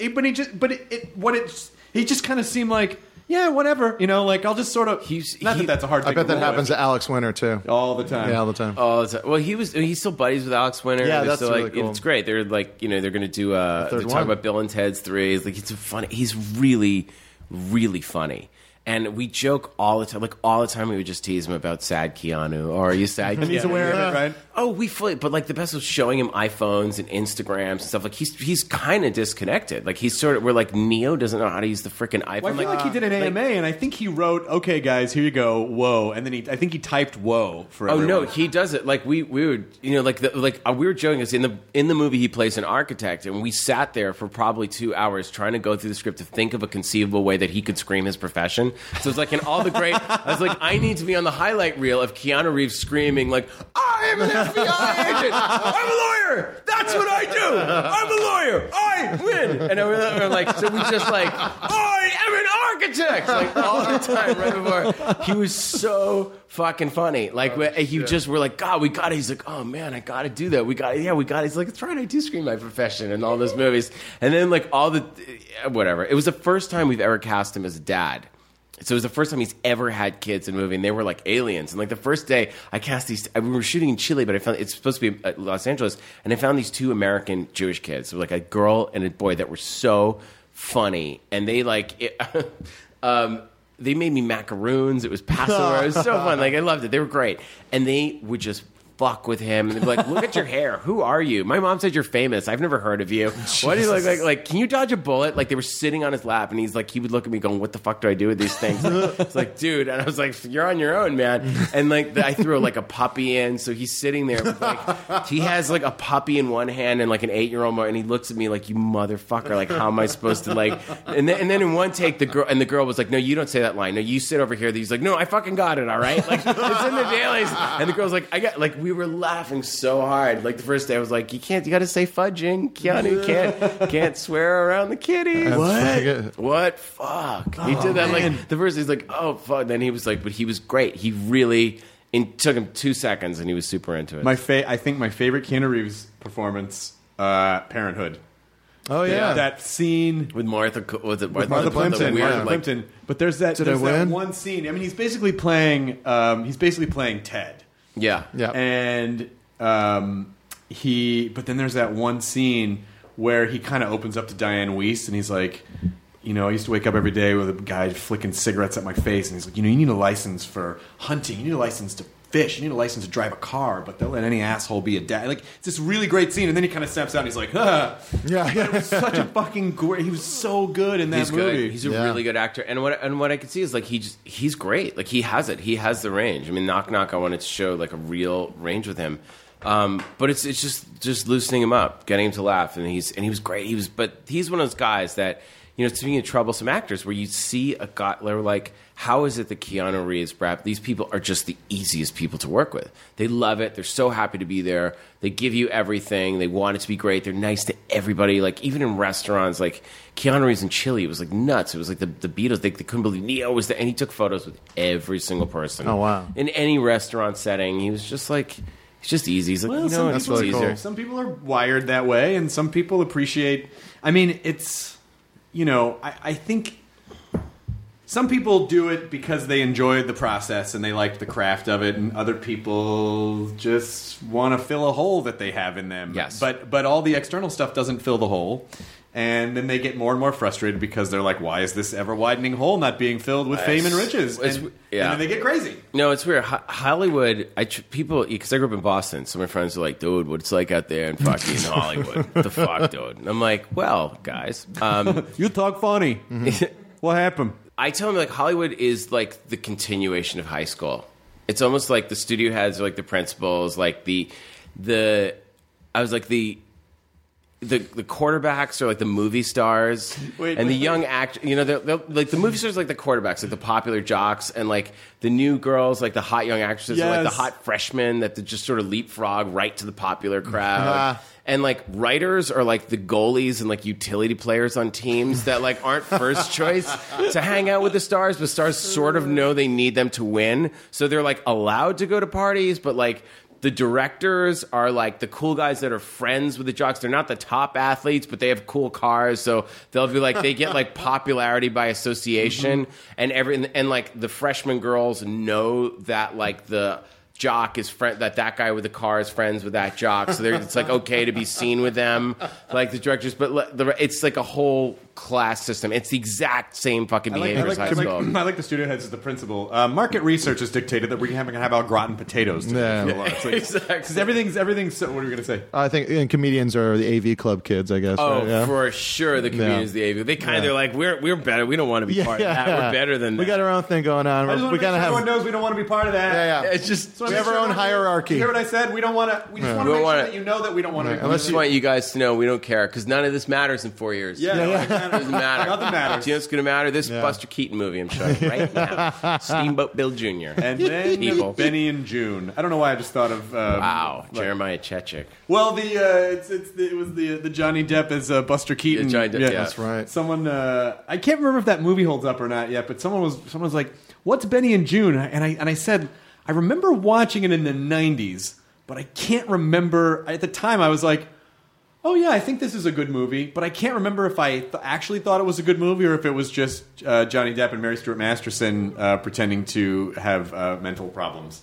He just kind of seemed like, yeah, whatever, like I'll just sort of. That that's a hard thing. I bet that happens to Alex Winter too. All the time. Yeah, all the time. Well, he's still buddies with Alex Winter. Yeah, that's still, really cool. It's great. They're like, they're going to do. They're talking about Bill and Ted's 3. It's like it's funny. He's really, really funny. And we joke all the time. Like, all the time we would just tease him about sad Keanu. Or are you sad Keanu? And he's aware of it, right? Oh, we fully. But, like, the best was showing him iPhones and Instagrams and stuff. Like, he's kind of disconnected. Like, he's sort of... We're like, Neo doesn't know how to use the freaking iPhone. Well, I feel like he did an AMA, and I think he wrote, okay, guys, here you go, whoa. And then I think he typed whoa for everyone. Oh, no, he does it. Like, we would... we were joking. Because in the movie, he plays an architect. And we sat there for probably 2 hours trying to go through the script to think of a conceivable way that he could scream his profession. So it's like... all the great. I was like, I need to be on the highlight reel of Keanu Reeves screaming like, I am an FBI agent. I'm a lawyer. That's what I do. I'm a lawyer. I win. And we're like, so we just like, I am an architect. Like all the time, right before. He was so fucking funny. Like we're like, God, we got it. He's like, oh man, I got to do that. We got it. He's like, that's right. I do scream my profession in all those movies. And then like all the whatever. It was the first time we've ever cast him as a dad. So it was the first time he's ever had kids in a movie, and they were like aliens. And like the first day, I cast these. We were shooting in Chile, but I found it's supposed to be Los Angeles, and I found these 2 American Jewish kids, so like a girl and a boy, that were so funny, and they like. they made me macaroons. It was Passover. It was so fun. Like I loved it. They were great, and they would just fuck with him and they'd be like, look at your hair, who are you? My mom said you're famous, I've never heard of you. What do you look like can you dodge a bullet? Like they were sitting on his lap and he's like, he would look at me going, what the fuck do I do with these things? It's like, dude, and I was like, you're on your own, man. And like I threw like a puppy in, so he's sitting there with like, he has like a puppy in one hand and like an 8-year-old and he looks at me like, you motherfucker, like how am I supposed to like, and then in one take the girl was like, no, you don't say that line, no, you sit over here. He's like, no, I fucking got it, all right, like it's in the dailies. And the girl's like, I got, like we were laughing so hard. Like the first day I was like, you got to say fudging. Keanu can't swear around the kitty. What? Fuck. He did that like the first day he's like, oh fuck. Then he was like, but he was great. He really took him 2 seconds and he was super into it. I think my favorite Keanu Reeves performance, Parenthood. Oh yeah, that scene with Martha Plimpton. Martha Plimpton. But there's that one scene. I mean, he's basically playing Ted. Yeah. And but then there's that one scene where he kind of opens up to Diane Wiest and he's like, you know, I used to wake up every day with a guy flicking cigarettes at my face, and he's like, you know, you need a license for hunting, you need a license to fish, you need a license to drive a car, but they'll let any asshole be a dad. Like, it's this really great scene, and then he kind of steps out and he's like, it was such a fucking great. He was so good in that movie. He's a really good actor, and what I could see is like he's great. Like he has the range. I mean, Knock Knock, I wanted to show like a real range with him. But it's just loosening him up, getting him to laugh, and he was great. But he's one of those guys that, you know, speaking of troublesome actors, where you see a guy, they're like, how is it that Keanu Reeves, Brad, these people are just the easiest people to work with. They love it. They're so happy to be there. They give you everything. They want it to be great. They're nice to everybody. Like even in restaurants, like Keanu Reeves in Chile, it was like nuts. It was like the Beatles. They couldn't believe Neo was there, and he took photos with every single person. Oh wow! In any restaurant setting, he was just like. It's just easy. He's like, well, you know, it's really easier. Cool. Some people are wired that way, and some people appreciate. I mean, it's, you know, I think some people do it because they enjoy the process and they like the craft of it, and other people just want to fill a hole that they have in them. Yes. But all the external stuff doesn't fill the hole. And then they get more and more frustrated because they're like, why is this ever-widening hole not being filled with fame and riches? And then they get crazy. No, it's weird. Hollywood, people, because I grew up in Boston, so my friends are like, dude, what it's like out there in fucking Hollywood. What the fuck, dude? And I'm like, well, guys. You talk funny. What happened? I tell them, like, Hollywood is like the continuation of high school. It's almost like the studio heads are like the principals, like the quarterbacks are like the movie stars, the young actors. You know, they're like the movie stars, are like the quarterbacks, like the popular jocks, and like the new girls, like the hot young actresses, are like the hot freshmen that just sort of leapfrog right to the popular crowd. And like writers are like the goalies and like utility players on teams that like aren't first choice to hang out with the stars, but stars sort of know they need them to win, so they're like allowed to go to parties, but like. The directors are like the cool guys that are friends with the jocks. They're not the top athletes, but they have cool cars, so they'll be like they get like popularity by association, and like the freshman girls know that like the jock is that guy with the car is friends with that jock, so it's like okay to be seen with them, like the directors. But it's like a whole class system. It's the exact same fucking behavior as high school. I like the studio heads as the principal. Market research has dictated that we're going to have al gratin potatoes today. Exactly. Because everything's. So, what are we going to say? I think comedians are the AV Club kids, I guess. Oh, right? Yeah. for sure, the comedians, the AV. They they're like we're better. We don't want to be part of that. We're better than that. We got our own thing going on. We got to have. Everyone knows we don't want to be part of that. Yeah. It's just we have our own hierarchy. You hear what I said? We don't want to. We just want to make sure that you know that we don't want to. I just want you guys to know we don't care because none of this matters in 4 years. Yeah. It doesn't matter. Nothing matters. Do you know what's going to matter? This Buster Keaton movie I'm showing you right now. Steamboat Bill Jr. And then Benny and June. I don't know why I just thought of... wow. Jeremiah Chechik. Well, it was the Johnny Depp as Buster Keaton. Johnny Depp, yeah. That's right. Someone... I can't remember if that movie holds up or not yet, but someone was like, what's Benny and June? And I said, I remember watching it in the 90s, but I can't remember... At the time, I was like... Oh, yeah, I think this is a good movie, but I can't remember if I actually thought it was a good movie or if it was just Johnny Depp and Mary Stuart Masterson pretending to have mental problems.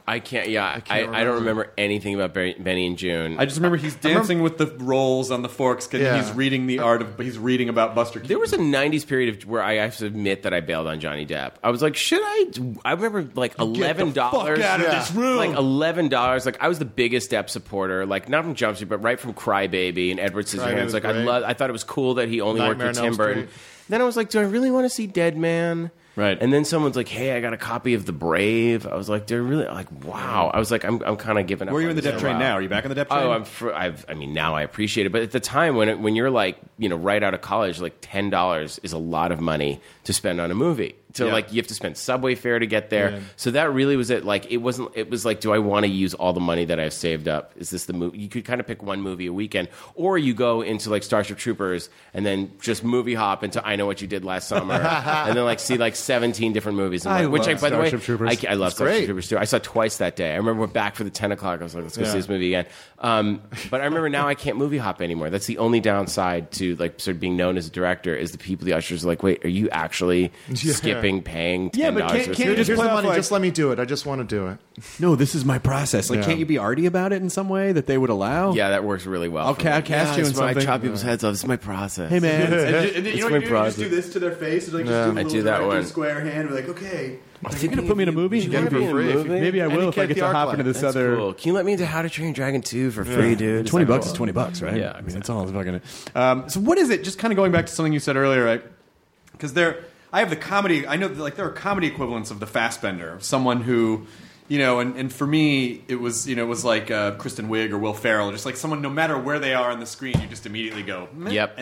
I can't. Yeah, I don't remember anything about Benny and June. I just remember he's dancing with the rolls on the forks because he's reading he's reading about Buster Keaton. There was a 90s period where I have to admit that I bailed on Johnny Depp. I was like, should I? I remember like $11. Fuck out of this room. Like $11. Like I was the biggest Depp supporter. Like not from Jump Street, but right from Cry Baby and Edward Scissorhands. Like I thought it was cool that he only Nightmare worked with on Elm Tim Burton. Street. Then I was like, do I really want to see Dead Man? Right. And then someone's like, hey, I got a copy of The Brave. I was like, they're really like, wow. I was like, I'm kind of giving up. Where are you on in the this. Depp train Wow. now? Are you back on the Depp train? I mean, now I appreciate it. But at the time when you're like, right out of college, like $10 is a lot of money to spend on a movie. So like you have to spend subway fare to get there. Yeah. So that really was it. Like it was like, do I want to use all the money that I've saved up? Is this the movie? You could kind of pick one movie a weekend, or you go into like Starship Troopers and then just movie hop into I Know What You Did Last Summer, and then like see like 17 differin movies. And by the way, Starship Troopers. I love Starship Troopers too. I saw it twice that day. I remember we're back for the 10 o'clock. I was like, let's go see this movie again. But I remember now I can't movie hop anymore. That's the only downside to like sort of being known as a director is the people, the ushers are like, wait, are you actually skipping paying $10? Yeah, but can't you just Here's play the off money. like, Just let me do it. I just want to do it. no, this is my process. Like, can't you be arty about it in some way that they would allow? Yeah, that works really well. I'll cast you in something. I chop people's heads off. This is my process. Hey, man. and you know what you do? You process. just do this to their face. Like, I do that one. Square hand. Be like, okay. I You're going to put me in a movie? You want to be in a movie? Maybe I will if I get to hop into this That's other... cool. Can you let me into How to Train Your Dragon 2 for free, dude? $20 is $20, right? Yeah, I mean, it's all fucking... So what is it? Just kind of going back to something you said earlier, right? Because I have the comedy... I know like there are comedy equivalents of the Fassbender, someone who... and for me, it was like Kristen Wiig or Will Ferrell, just like someone, no matter where they are on the screen, you just immediately go, meh. Yep.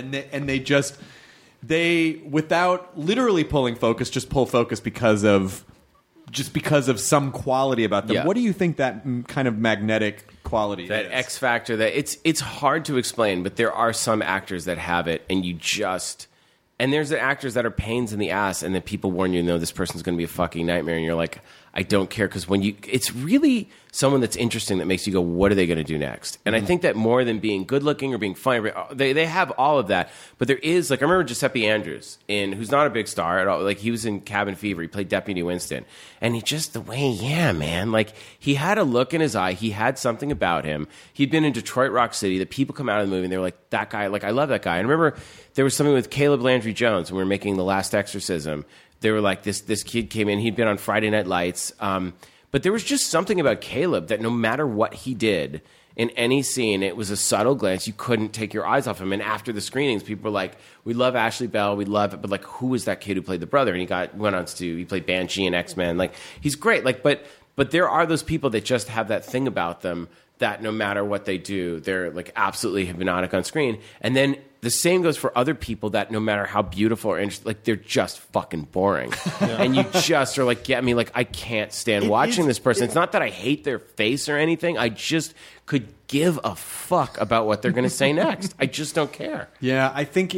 They without literally pulling focus, just pull focus because of some quality about them. Yeah. What do you think that kind of magnetic quality That is? X factor, that it's hard to explain, but there are some actors that have it, and and there's the actors that are pains in the ass, and then people warn you, no, this person's going to be a fucking nightmare, and you're like, I don't care, because it's really someone that's interesting that makes you go, what are they going to do next? And I think that more than being good looking or being funny, they have all of that, but there is, like, I remember Giuseppe Andrews, who's not a big star at all, like, he was in Cabin Fever, he played Deputy Winston, and he just, the way, man, like, he had a look in his eye, he had something about him, he'd been in Detroit Rock City, the people come out of the movie, and they were like, that guy, like, I love that guy, and I remember there was something with Caleb Landry Jones when we were making The Last Exorcism. They were like, this kid came in, he'd been on Friday Night Lights. But there was just something about Caleb that no matter what he did in any scene, it was a subtle glance. You couldn't take your eyes off him. And after the screenings, people were like, we love Ashley Bell, we love it, but like, who was that kid who played the brother? And he played Banshee in X-Men. Like, he's great. Like, but there are those people that just have that thing about them that no matter what they do, they're like absolutely hypnotic on screen. And then the same goes for other people that no matter how beautiful or interesting, like they're just fucking boring. And you just are like, get me, like I can't stand watching this person. It's not that I hate their face or anything. I just could give a fuck about what they're going to say next. I just don't care. Yeah, I think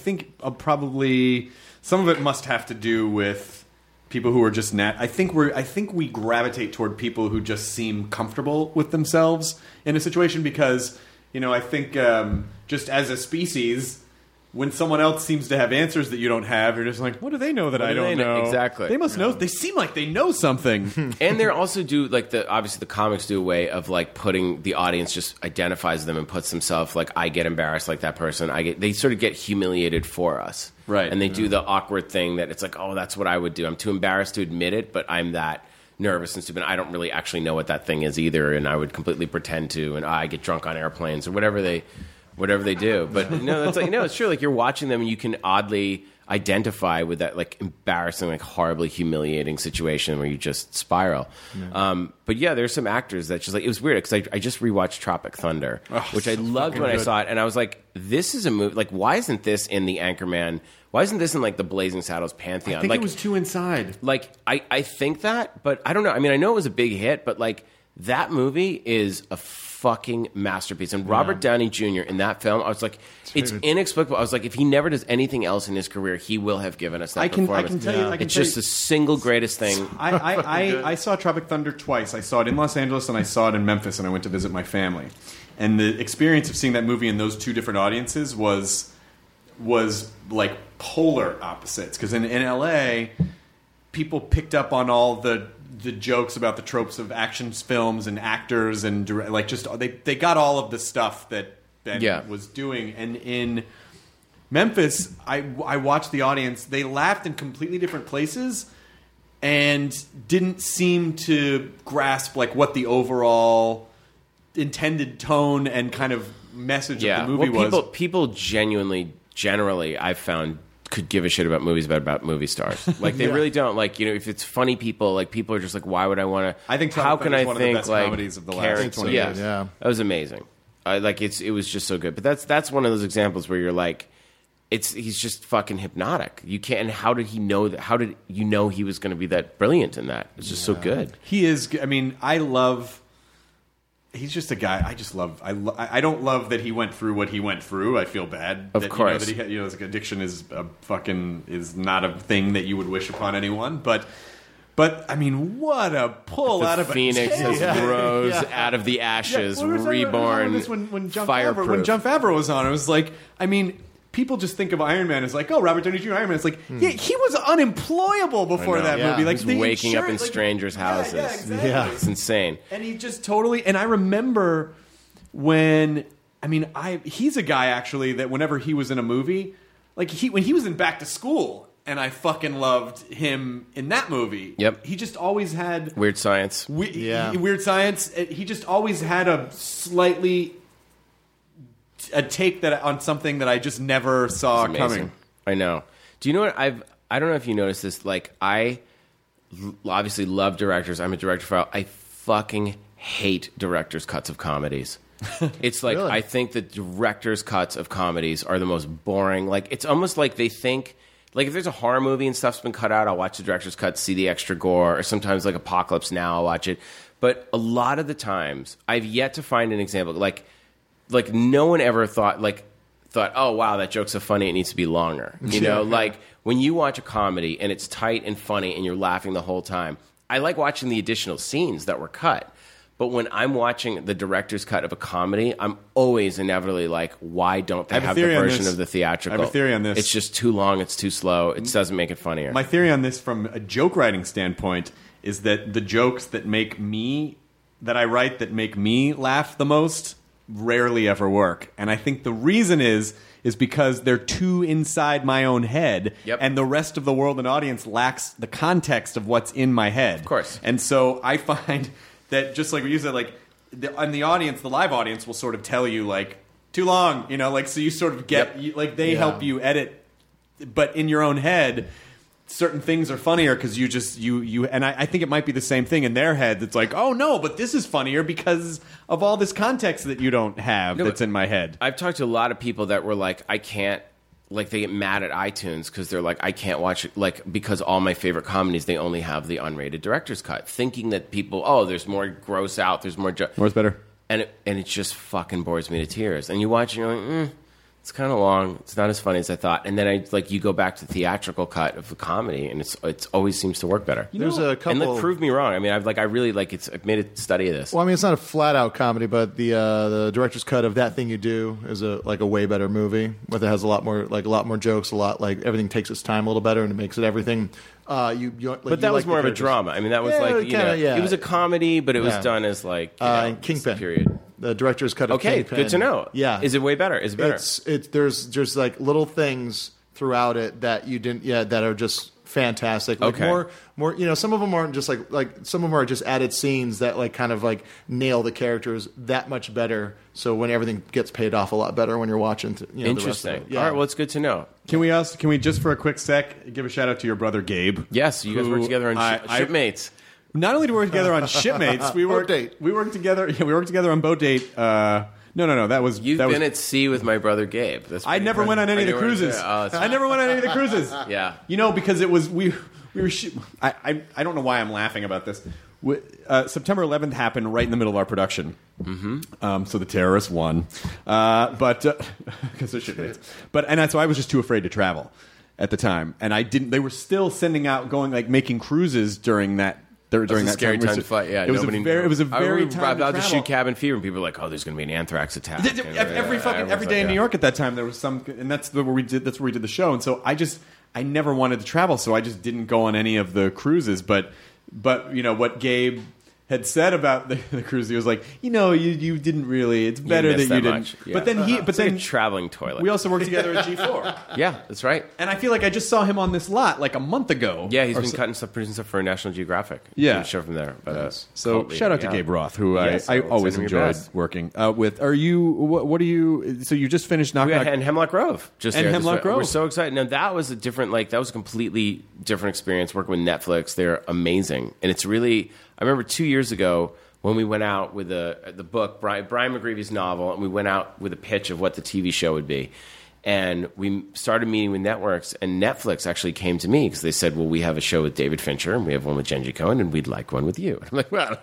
probably some of it must have to do with people who are just I think we gravitate toward people who just seem comfortable with themselves in a situation because, I think just as a species, when someone else seems to have answers that you don't have, you're just like, what do they know that I don't know? Exactly. They must know. They seem like they know something. And they also do, like, obviously the comics do a way of, like, putting the audience just identifies them and puts themselves, like, I get embarrassed like that person. They sort of get humiliated for us. Right. And they do the awkward thing that it's like, oh, that's what I would do. I'm too embarrassed to admit it, but I'm that nervous and stupid. I don't really actually know what that thing is either, and I would completely pretend to, and I get drunk on airplanes or whatever they do. But that's like, it's true. Like, you're watching them and you can oddly identify with that, like, embarrassing, like, horribly humiliating situation where you just spiral. Yeah. But yeah, there's some actors that just, like, it was weird because I just rewatched Tropic Thunder, which I loved when I saw it, and I was like, this is a movie, like, why isn't this in the Anchorman? Why isn't this in, like, the Blazing Saddles pantheon? I think like, it was too inside. Like, I think that, but I don't know. I mean, I know it was a big hit, but, like, that movie is a fucking masterpiece. And Robert Downey Jr. in that film, I was like, it's inexplicable. I was like, if he never does anything else in his career, he will have given us that performance. I can tell you, it's just the single greatest thing. I saw Tropic Thunder twice. I saw it in Los Angeles and I saw it in Memphis, and I went to visit my family. And the experience of seeing that movie in those two different audiences was like polar opposites. Because in LA, people picked up on all the the jokes about the tropes of action films and actors and like just they got all of the stuff that Ben was doing. And in Memphis, I watched the audience. They laughed in completely different places and didn't seem to grasp like what the overall intended tone and kind of message of the movie was. People generally, I've found, could give a shit about movies about movie stars. Like they really don't. Like, you know, if it's funny people, like people are just like, why would I want to? I think how can I one think of the best like comedies of the last 20 years. Yeah, that was amazing. It was just so good. But that's one of those examples where you're like, he's just fucking hypnotic. You can't. And how did he know that? How did you know he was going to be that brilliant in that? It's just so good. He is. I mean, I love. He's just a guy. I just love. I don't love that he went through what he went through. I feel bad. Of course, that he had, like addiction is not a thing that you would wish upon anyone. But I mean, what a pull out of Phoenix has rose out of the ashes, reborn. When Jon fireproof. Favreau was on, it was like, I mean. People just think of Iron Man as like, oh, Robert Downey Jr. Iron Man. It's like, yeah, he was unemployable before that movie. Like, he's waking up in strangers' houses. Yeah, exactly. It's insane. And he just totally. And I remember when, I mean, he's a guy actually that whenever he was in a movie, like when he was in Back to School, and I fucking loved him in that movie. Yep. He just always had Weird Science. Weird Science. He just always had a take that on something that I just never saw coming. I know. Do you know what I don't know if you noticed this. Like, I obviously love directors. I'm a director. I fucking hate directors' cuts of comedies. It's like Really? I think the directors' cuts of comedies are the most boring. Like, it's almost like they think. Like, if there's a horror movie and stuff's been cut out, I'll watch the director's cut, see the extra gore, or sometimes like Apocalypse Now, I'll watch it. But a lot of the times, I've yet to find an example. Like no one ever thought, oh, wow, that joke's so funny, it needs to be longer. You know, like when you watch a comedy and it's tight and funny and you're laughing the whole time, I like watching the additional scenes that were cut. But when I'm watching the director's cut of a comedy, I'm always inevitably like, why don't they have the version of the theatrical? I have a theory on this. It's just too long, it's too slow, it doesn't make it funnier. My theory on this from a joke writing standpoint is that the jokes that I write that make me laugh the most rarely ever work. And I think the reason is because they're too inside my own head, and the rest of the world and audience lacks the context of what's in my head. Of course. And so I find that, just like what you said, like the audience, the live audience will sort of tell you like too long, you know, like so you sort of get they help you edit, but in your own head certain things are funnier because you and I think it might be the same thing in their head. It's like, oh no, but this is funnier because of all this context that you don't have that's in my head. I've talked to a lot of people that were like, I can't, like they get mad at iTunes because they're like, I can't watch it, like because all my favorite comedies, they only have the unrated director's cut, thinking that people, oh, there's more gross out, there's more. More's better. And it just fucking bores me to tears. And you watch and you're like, it's kind of long. It's not as funny as I thought. And then you go back to the theatrical cut of the comedy, and it's always seems to work better. There's a couple. And prove me wrong. I mean, I've made a study of this. Well, I mean, it's not a flat out comedy, but the director's cut of That Thing You Do is a way better movie. But it has a lot more jokes, like everything takes its time a little better, and it makes it everything. But that was more of a drama. I mean, that was it was a comedy, but it was done as like Kingpin. Period. The director's cut of Kingpin. Okay, good to know. Yeah, is it way better? Is it better? There's like little things throughout it that you didn't that are just fantastic. Like more some of them aren't just like some of them are just added scenes that like kind of like nail the characters that much better. So when everything gets paid off a lot better when you're watching Interesting. The rest of it. Yeah. All right, well, it's good to know. Can we just for a quick sec give a shout out to your brother Gabe? Yes, you guys work together on Shipmates. Not only do we work together on Shipmates, we work together. Yeah, we worked together on Boat Date. No. That was you've been at sea with my brother Gabe. I never went on any of the cruises. I never went on any of the cruises. Yeah, because it was we were. I don't know why I'm laughing about this. September 11th happened right in the middle of our production. Mm-hmm. So the terrorists won, but because of Shipmates. And that's why I was just too afraid to travel at the time, and I didn't. They were still sending out, making cruises during that. During that scary time to fight. Yeah, it was a very time about to shoot Cabin Fever, and people were like, "Oh, there's going to be an anthrax attack." Every day in New York at that time there was some, and that's where we did the show. And so I never wanted to travel, so I just didn't go on any of the cruises. But But what Gabe had said about the cruise, he was like, you didn't really. It's better that you didn't. Much. Yeah. But then it's like a traveling toilet. We also worked together at G4. Yeah, that's right. And I feel like I just saw him on this lot like a month ago. Yeah, he's been cutting stuff, producing stuff for National Geographic. Yeah, show from there. But so shout out to Gabe Roth, who Yes, I always enjoyed working with. Are you? What are you? So you just finished Knock Knock and Hemlock Grove. Hemlock Grove. We're so excited. Now that was a completely different experience working with Netflix. They're amazing, and it's really. I remember 2 years ago. When we went out with the book, Brian McGreevy's novel, and we went out with a pitch of what the TV show would be. And we started meeting with networks, and Netflix actually came to me because they said, well, we have a show with David Fincher, and we have one with Genji Cohen, and we'd like one with you. And I'm like, well,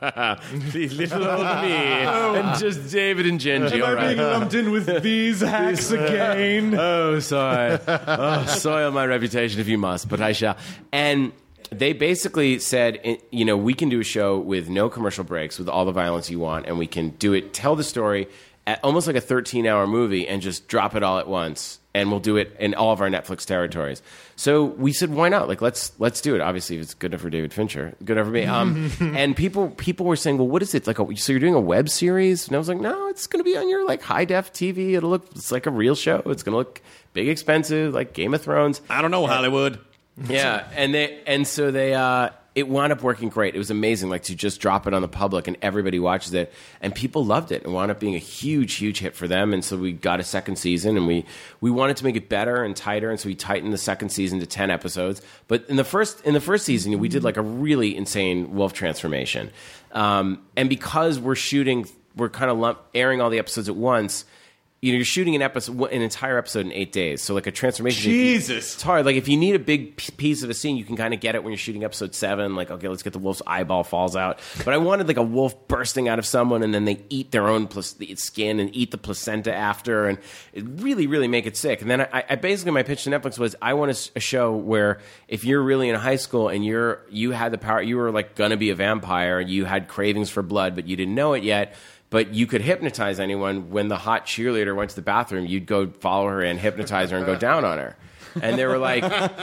little old me, and just David and Genji, all right. Am I being lumped in with these hacks again? Oh, sorry. Soil my reputation if you must, but I shall. And they basically said, we can do a show with no commercial breaks, with all the violence you want, and we can tell the story at almost like a 13-hour movie and just drop it all at once, and we'll do it in all of our Netflix territories. So we said, why not? Like, let's do it. Obviously, if it's good enough for David Fincher, good enough for me. And people were saying, well, what is it? So you're doing a web series? And I was like, no, it's going to be on your like high-def TV. It's like a real show. It's going to look big, expensive, like Game of Thrones. I don't know, Hollywood. Yeah, so it wound up working great. It was amazing, like to just drop it on the public and everybody watches it, and people loved it. It wound up being a huge, huge hit for them. And so we got a second season, and we wanted to make it better and tighter, and so we tightened the second season to 10 episodes. But in the first season, we did like a really insane wolf transformation, and because we're kind of airing all the episodes at once. You're shooting an entire episode in 8 days. So like a transformation. Jesus. It's hard. Like if you need a big piece of a scene, you can kind of get it when you're shooting episode 7. Like, okay, let's get the wolf's eyeball falls out. But I wanted like a wolf bursting out of someone, and then they eat their own skin and eat the placenta after, and it really, really make it sick. And then I basically, my pitch to Netflix was, I want a show where if you're really in high school and you had the power, you were like going to be a vampire, and you had cravings for blood, but you didn't know it yet. But you could hypnotize anyone. When the hot cheerleader went to the bathroom, you'd go follow her and hypnotize her and go down on her. And they were like,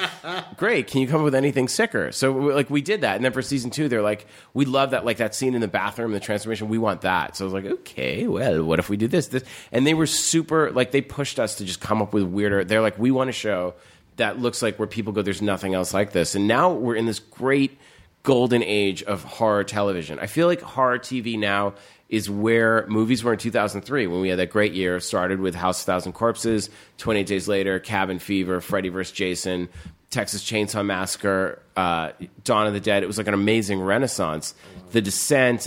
great, can you come up with anything sicker? So like we did that. And then for season 2, they're like, we love that, like that scene in the bathroom, the transformation, we want that. So I was like, okay, well, what if we did this? And they were super, like they pushed us to just come up with weirder. They're like, we want a show that looks like where people go, there's nothing else like this. And now we're in this great golden age of horror television. I feel like horror TV now is where movies were in 2003 when we had that great year. Started with House of 1,000 Corpses, 28 Days Later, Cabin Fever, Freddy vs. Jason, Texas Chainsaw Massacre, Dawn of the Dead. It was like an amazing renaissance. The Descent,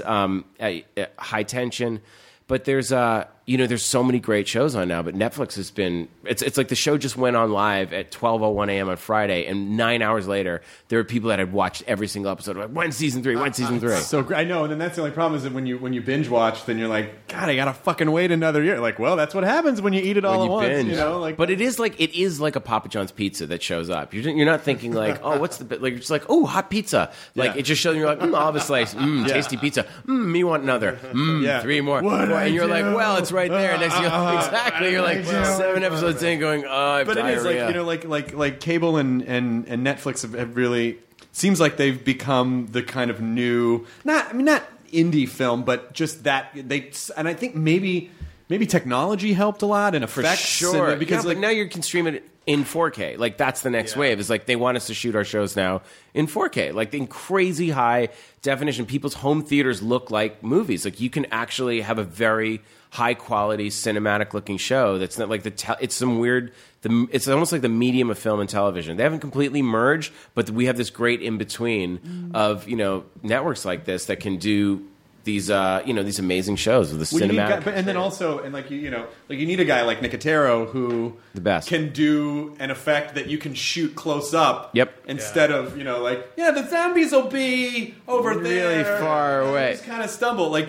High Tension. But there's so many great shows on now. But Netflix has been it's like the show just went on live at 12:01 a.m. on Friday, and 9 hours later, there were people that had watched every single episode. Like, when's season 3? When's season 3? So I know, and then that's the only problem is that when you binge watch, then you're like, God, I gotta fucking wait another year. Like, well, that's what happens when you eat it all at once. Binge. You know, like, but it is like a Papa John's pizza that shows up. You're not thinking like, oh, what's the bit? Like, you're just like, oh, hot pizza. Like it just shows. You're like, I'll have a slice. Tasty pizza. Me want another. 3 more. And you're like, well, it's right there. Next thing exactly. You're like 7 episodes in, going, oh, I have but diarrhea. It is like cable and Netflix have really seems like they've become the kind of new not indie film, but just that and I think maybe technology helped a lot and effects. For sure. Because but now you can stream it in 4K. Like that's the next wave. Is like they want us to shoot our shows now in 4K, like in crazy high definition. People's home theaters look like movies. Like you can actually have a very high quality cinematic looking show that's not like it's some weird. It's almost like the medium of film and television. They haven't completely merged, but we have this great in between of networks like this that can do these these amazing shows with the cinematic. And then also, and you need a guy like Nicotero who the best can do an effect that you can shoot close up. Yep. Instead of the zombies will be over there, really far away. Just kind of stumble that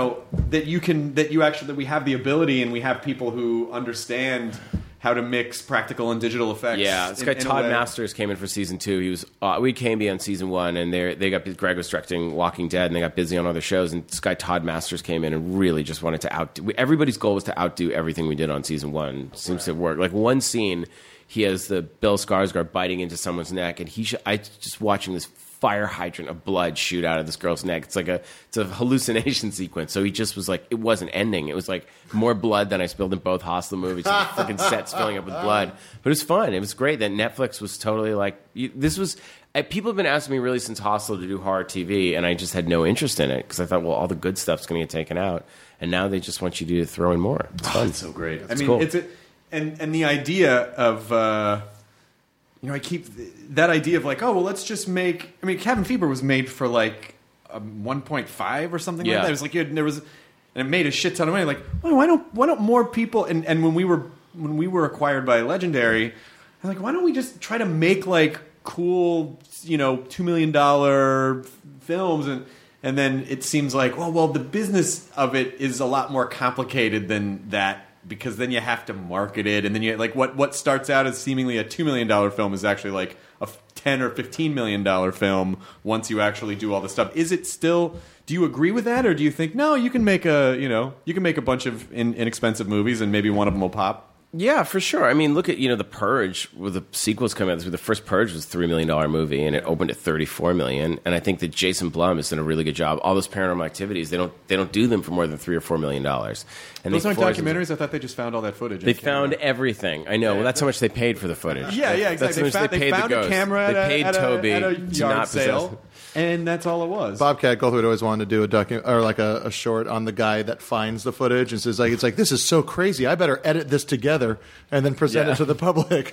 we have the ability and we have people who understand how to mix practical and digital effects. Yeah, this guy Todd Masters came in for season 2. He was we came in on season 1, and Greg was directing Walking Dead, and they got busy on other shows. And this guy Todd Masters came in and really just wanted to outdo. Everybody's goal was to outdo everything we did on season 1. Seems to work. Like one scene, he has the Bill Skarsgård biting into someone's neck, and I just watching this fire hydrant of blood shoot out of this girl's neck. It's a hallucination sequence. So he just was like, it wasn't ending. It was like more blood than I spilled in both Hostel movies. The freaking sets filling up with blood. But it was fun. It was great that Netflix was totally like, this was... People have been asking me really since Hostel to do horror TV, and I just had no interest in it because I thought, well, all the good stuff's going to get taken out, and now they just want you to throw in more. It's fun. It's so great. It's cool. And the idea of I keep that idea of like, oh well, let's just make. I mean, Cabin Fever was made for like 1.5 or something like that. It was like and it made a shit ton of money. Like, well, why don't more people? And when we were acquired by Legendary, I'm like, why don't we just try to make like cool, $2 million films, and then it seems like, well, the business of it is a lot more complicated than that, because then you have to market it, and then you like what starts out as seemingly a $2 million film is actually like a $10 or $15 million film once you actually do all the stuff. Is it still? Do you agree with that, or do you think no, you can make a bunch of inexpensive movies and maybe one of them will pop? Yeah, for sure. I mean, look at, The Purge, with the sequels coming out. The first Purge was a $3 million movie, and it opened at $34 million. And I think that Jason Blum has done a really good job. All those Paranormal Activities, they don't do them for more than $3 or $4 million. And those aren't documentaries? I thought they just found all that footage. They found everything. I know. Well, that's how much they paid for the footage. Yeah, exactly. They found a camera at a yard sale. And that's all it was. Bobcat Goldthwait always wanted to do a short on the guy that finds the footage and says it's like this is so crazy. I better edit this together and then present it to the public.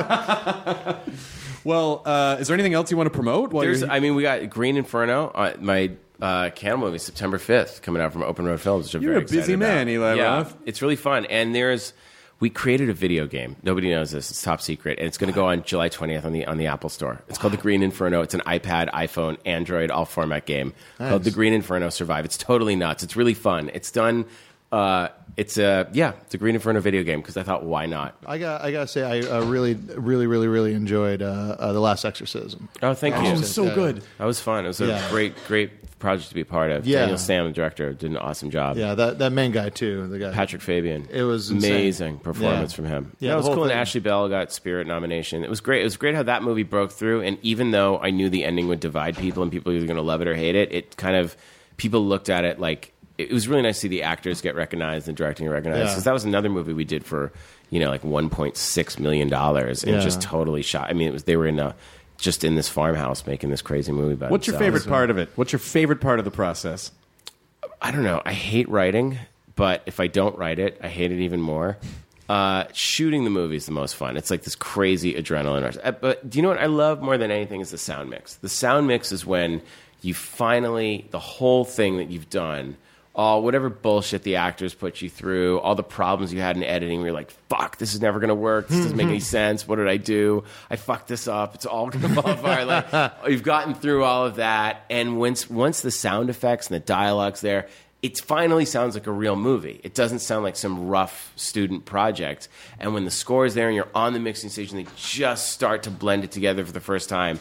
Well, is there anything else you want to promote? We got Green Inferno, my cannibal movie, September 5th, coming out from Open Road Films. Which I'm You're very a busy excited man, about. Eli Roth. It's really fun, and we created a video game. Nobody knows this. It's top secret. And it's going to go on July 20th on the Apple Store. It's called The Green Inferno. It's an iPad, iPhone, Android, all format game called The Green Inferno Survive. It's totally nuts. It's really fun. It's done... it's a Green Inferno video game because I thought, why not? I gotta say, I really, really, really, really enjoyed The Last Exorcism. Oh, thank you. It was so good. That was fun. It was a great project to be a part of. Yeah. Daniel Sam, the director, did an awesome job. Yeah, that main guy too, the guy Patrick Fabian. It was amazing performance from him. Yeah, it was the whole cool. thing. And Ashley Bell got Spirit nomination. It was great. It was great how that movie broke through. And even though I knew the ending would divide people and people were either going to love it or hate it, it kind of people looked at it like. It was really nice to see the actors get recognized and directing get recognized, because that was another movie we did for like $1.6 million and just totally shot. I mean, they were just in this farmhouse making this crazy movie about What's your favorite part of it? What's your favorite part of the process? I don't know. I hate writing, but if I don't write it, I hate it even more. Shooting the movie is the most fun. It's like this crazy adrenaline rush. But do you know what I love more than anything is the sound mix. The sound mix is when you finally, the whole thing that you've done, whatever bullshit the actors put you through, all the problems you had in editing, where you're like, fuck, this is never going to work. This doesn't make any sense. What did I do? I fucked this up. It's all going to fall apart. Like, you've gotten through all of that. And once the sound effects and the dialogue's there, it finally sounds like a real movie. It doesn't sound like some rough student project. And when the score is there and you're on the mixing station, they just start to blend it together for the first time.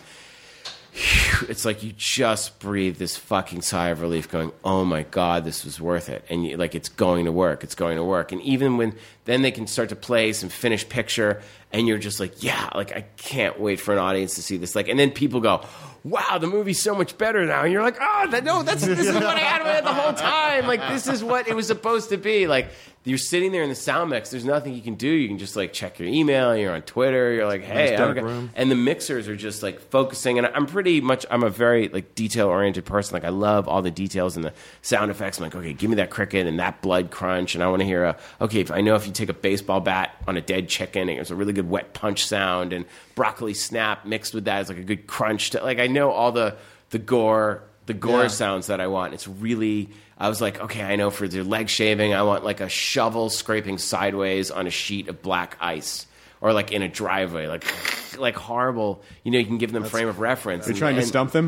It's like you just breathe this fucking sigh of relief going, oh my God, this was worth it. And it's going to work. It's going to work. And even when then they can start to play some finished picture and you're just like, I can't wait for an audience to see this. And then people go, wow, the movie's so much better now. And you're like, this is what I had in my head the whole time. This is what it was supposed to be. You're sitting there in the sound mix. There's nothing you can do. You can just check your email. You're on Twitter. You're like, hey, and the mixers are just focusing. And I'm a very detail oriented person. I love all the details and the sound effects. I'm like, okay, give me that cricket and that blood crunch. And I want to hear if you take a baseball bat on a dead chicken, it's a really good wet punch sound, and broccoli snap mixed with that is a good crunch. I know all the gore sounds that I want. It's really. I was like, okay, I know for the leg shaving, I want a shovel scraping sideways on a sheet of black ice, or in a driveway, horrible. You can give them frame of reference. Are you trying to stump them?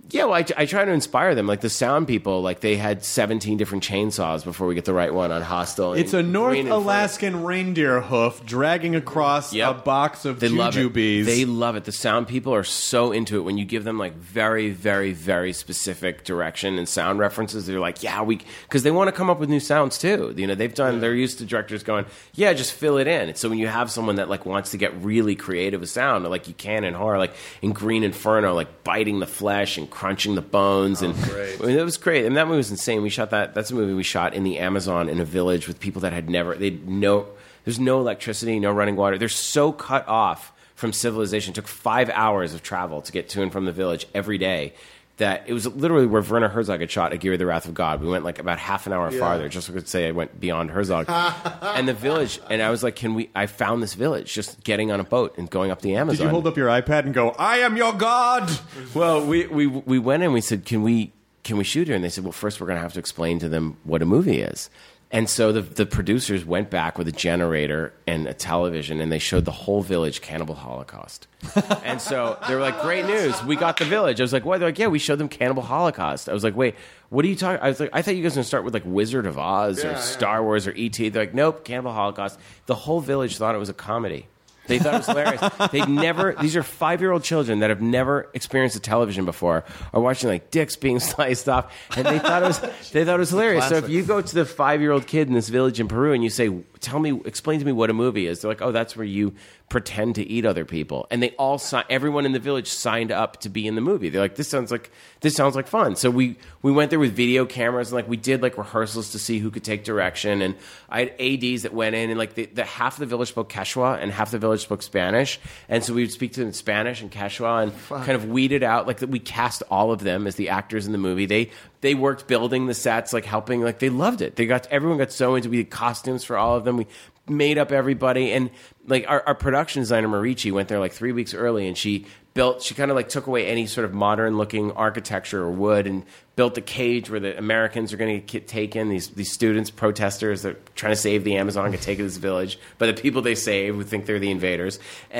Yeah, well, I try to inspire them. Like the sound people, like they had 17 different chainsaws before we get the right one on Hostel. It's a North Alaskan reindeer hoof dragging across a box of jujubes. They love it. The sound people are so into it. When you give them like very, very, very specific direction and sound references, they're like, yeah, because they want to come up with new sounds too. You know, they're used to directors going, yeah, just fill it in. And so when you have someone that like wants to get really creative with sound, like you can in horror, like in Green Inferno, like biting the flesh and crunching the bones, and great. I mean, it was great. And that movie was insane. We shot that. That's a movie we shot in the Amazon in a village with people that had never. There's no electricity, no running water. They're so cut off from civilization. It took 5 hours of travel to get to and from the village every day. That it was literally where Werner Herzog had shot Aguirre, the Wrath of God. We went like about half an hour farther, just so I could say I went beyond Herzog. And the village, and I was like, I found this village just getting on a boat and going up the Amazon. Did you hold up your iPad and go, I am your God? Well, we went and we said, can we shoot here? And they said, well, first we're going to have to explain to them what a movie is. And so the producers went back with a generator and a television, and they showed the whole village Cannibal Holocaust. And so they were like, great news, we got the village. I was like, what? They're like, yeah, we showed them Cannibal Holocaust. I was like, wait, what are you talking? I was like, I thought you guys were going to start with like Wizard of Oz or Star Wars or E.T. They're like, nope, Cannibal Holocaust. The whole village thought it was a comedy. They thought it was hilarious. These are 5-year-old children that have never experienced a television before, are watching like dicks being sliced off, and they thought it was hilarious. Classic. So if you go to the 5-year-old kid in this village in Peru and you say, explain to me what a movie is, they're like, oh, that's where you pretend to eat other people. And they everyone in the village signed up to be in the movie. They're like, this sounds like fun. So we went there with video cameras, and like we did like rehearsals to see who could take direction. And I had ADs that went in, and like the half of the village spoke Quechua and half the village spoke Spanish. And so we would speak to them in Spanish and Quechua and kind of weeded out, like we cast all of them as the actors in the movie. They worked building the sets, like helping, like they loved it. Everyone got so into it. We did costumes for all of them. We made up everybody. And like our production designer, Marici, went there like 3 weeks early, and she kind of like took away any sort of modern looking architecture or wood and built the cage where the Americans are going to get taken. These students, protesters that are trying to save the Amazon, get taken to this village by the people they save who think they're the invaders.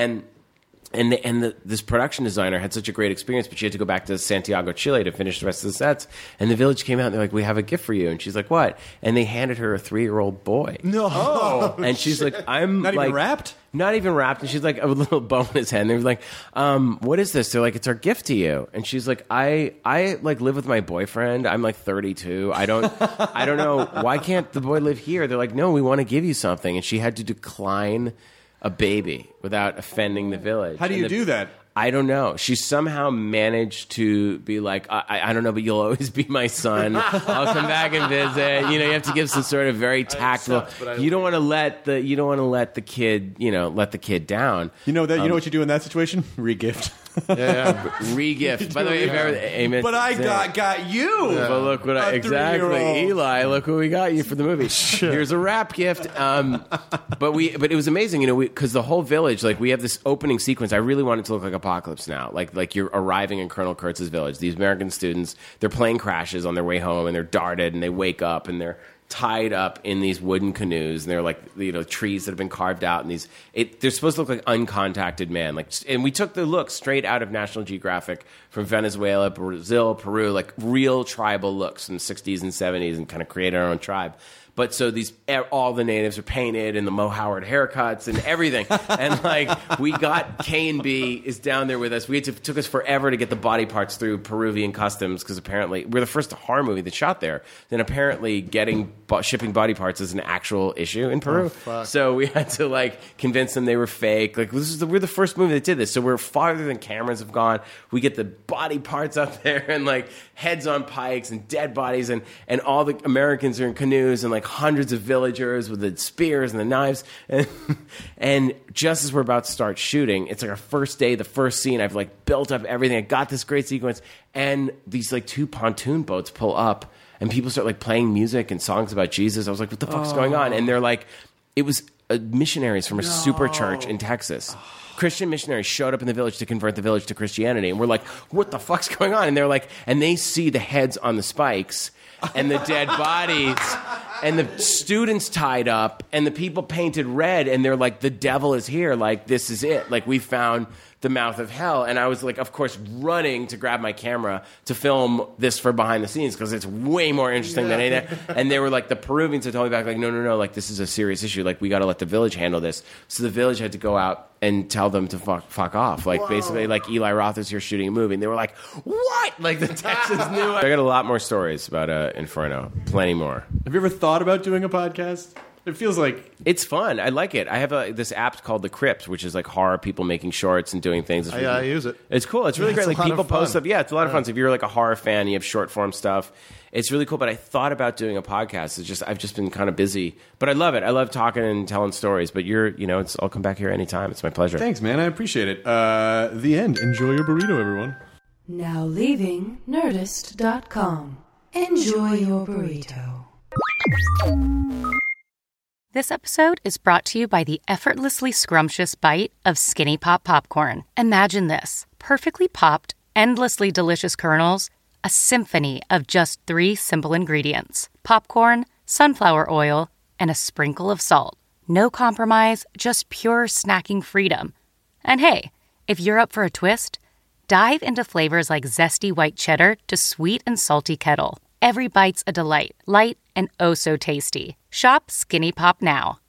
This production designer had such a great experience, but she had to go back to Santiago, Chile to finish the rest of the sets. And the village came out, and they're like, we have a gift for you. And she's like, what? And they handed her a 3-year-old boy. No. Oh, and she's like, I'm not like, even wrapped? Not even wrapped. And she's like, a little bow in his head. And they were like, what is this? They're like, it's our gift to you. And she's like, I like live with my boyfriend. I'm like 32. I don't know. Why can't the boy live here? They're like, no, we want to give you something. And she had to decline a baby without offending the village. How do you do that? I don't know. She somehow managed to be like, I don't know, but you'll always be my son. I'll come back and visit. You know, you have to give some sort of very tactful. You don't want to let the kid, let the kid down. You know what you do in that situation? Regift. Regift. By the way, but I got you. But look what Eli. Look what we got you for the movie. Here's a wrap gift. But it was amazing, because the whole village, like we have this opening sequence. I really want it to look like Apocalypse Now, like you're arriving in Colonel Kurtz's village. These American students, their plane crashes on their way home, and they're darted, and they wake up, and they're tied up in these wooden canoes, and they're like trees that have been carved out, and they're supposed to look like uncontacted man, and we took the look straight out of National Geographic from Venezuela, Brazil, Peru, like real tribal looks in the 60s and 70s, and kind of created our own tribe. But so all the natives are painted and the Mo Howard haircuts and everything. And like we got K&B is down there with us. It took us forever to get the body parts through Peruvian customs, because apparently we're the first horror movie that shot there. Then apparently shipping body parts is an actual issue in Peru. So we had to like convince them they were fake. Like we're the first movie that did this. So we're farther than cameras have gone. We get the body parts up there and like heads on pikes and dead bodies, and all the Americans are in canoes, and like hundreds of villagers with the spears and the knives, and just as we're about to start shooting, it's like our first day, the first scene, I've like built up everything, I got this great sequence, and these like 2 pontoon boats pull up, and people start like playing music and songs about Jesus. I was like, what the fuck's going on? And they're like, it was missionaries from a super church in Texas. Christian missionaries showed up in the village to convert the village to Christianity, and we're like, what the fuck's going on? And they're like, and they see the heads on the spikes and the dead bodies and the students tied up and the people painted red, and they're like, the devil is here, like this is it, like we found the mouth of hell. And I was like, of course, running to grab my camera to film this for behind the scenes because it's way more interesting than anything. And they were like, the Peruvians had told me back, like, no, like, this is a serious issue. Like, we got to let the village handle this. So the village had to go out and tell them to fuck off. Like, basically, like, Eli Roth is here shooting a movie. And they were like, what? Like, the Texans knew. I got a lot more stories about Inferno. Plenty more. Have you ever thought about doing a podcast? It feels like it's fun. I like it. I have this app called The Crypt, which is like horror people making shorts and doing things. I use it. It's cool. It's really great. Like people post stuff. Yeah, it's a lot of fun. So if you're like a horror fan, you have short form stuff. It's really cool. But I thought about doing a podcast. I've just been kind of busy, but I love it. I love talking and telling stories. But I'll come back here anytime. It's my pleasure. Thanks, man. I appreciate it. The end. Enjoy your burrito, everyone. Now leaving Nerdist.com. Enjoy your burrito. This episode is brought to you by the effortlessly scrumptious bite of Skinny Pop Popcorn. Imagine this. Perfectly popped, endlessly delicious kernels, a symphony of just 3 simple ingredients. Popcorn, sunflower oil, and a sprinkle of salt. No compromise, just pure snacking freedom. And hey, if you're up for a twist, dive into flavors like zesty white cheddar to sweet and salty kettle. Every bite's a delight, light and oh so tasty. Shop Skinny Pop now.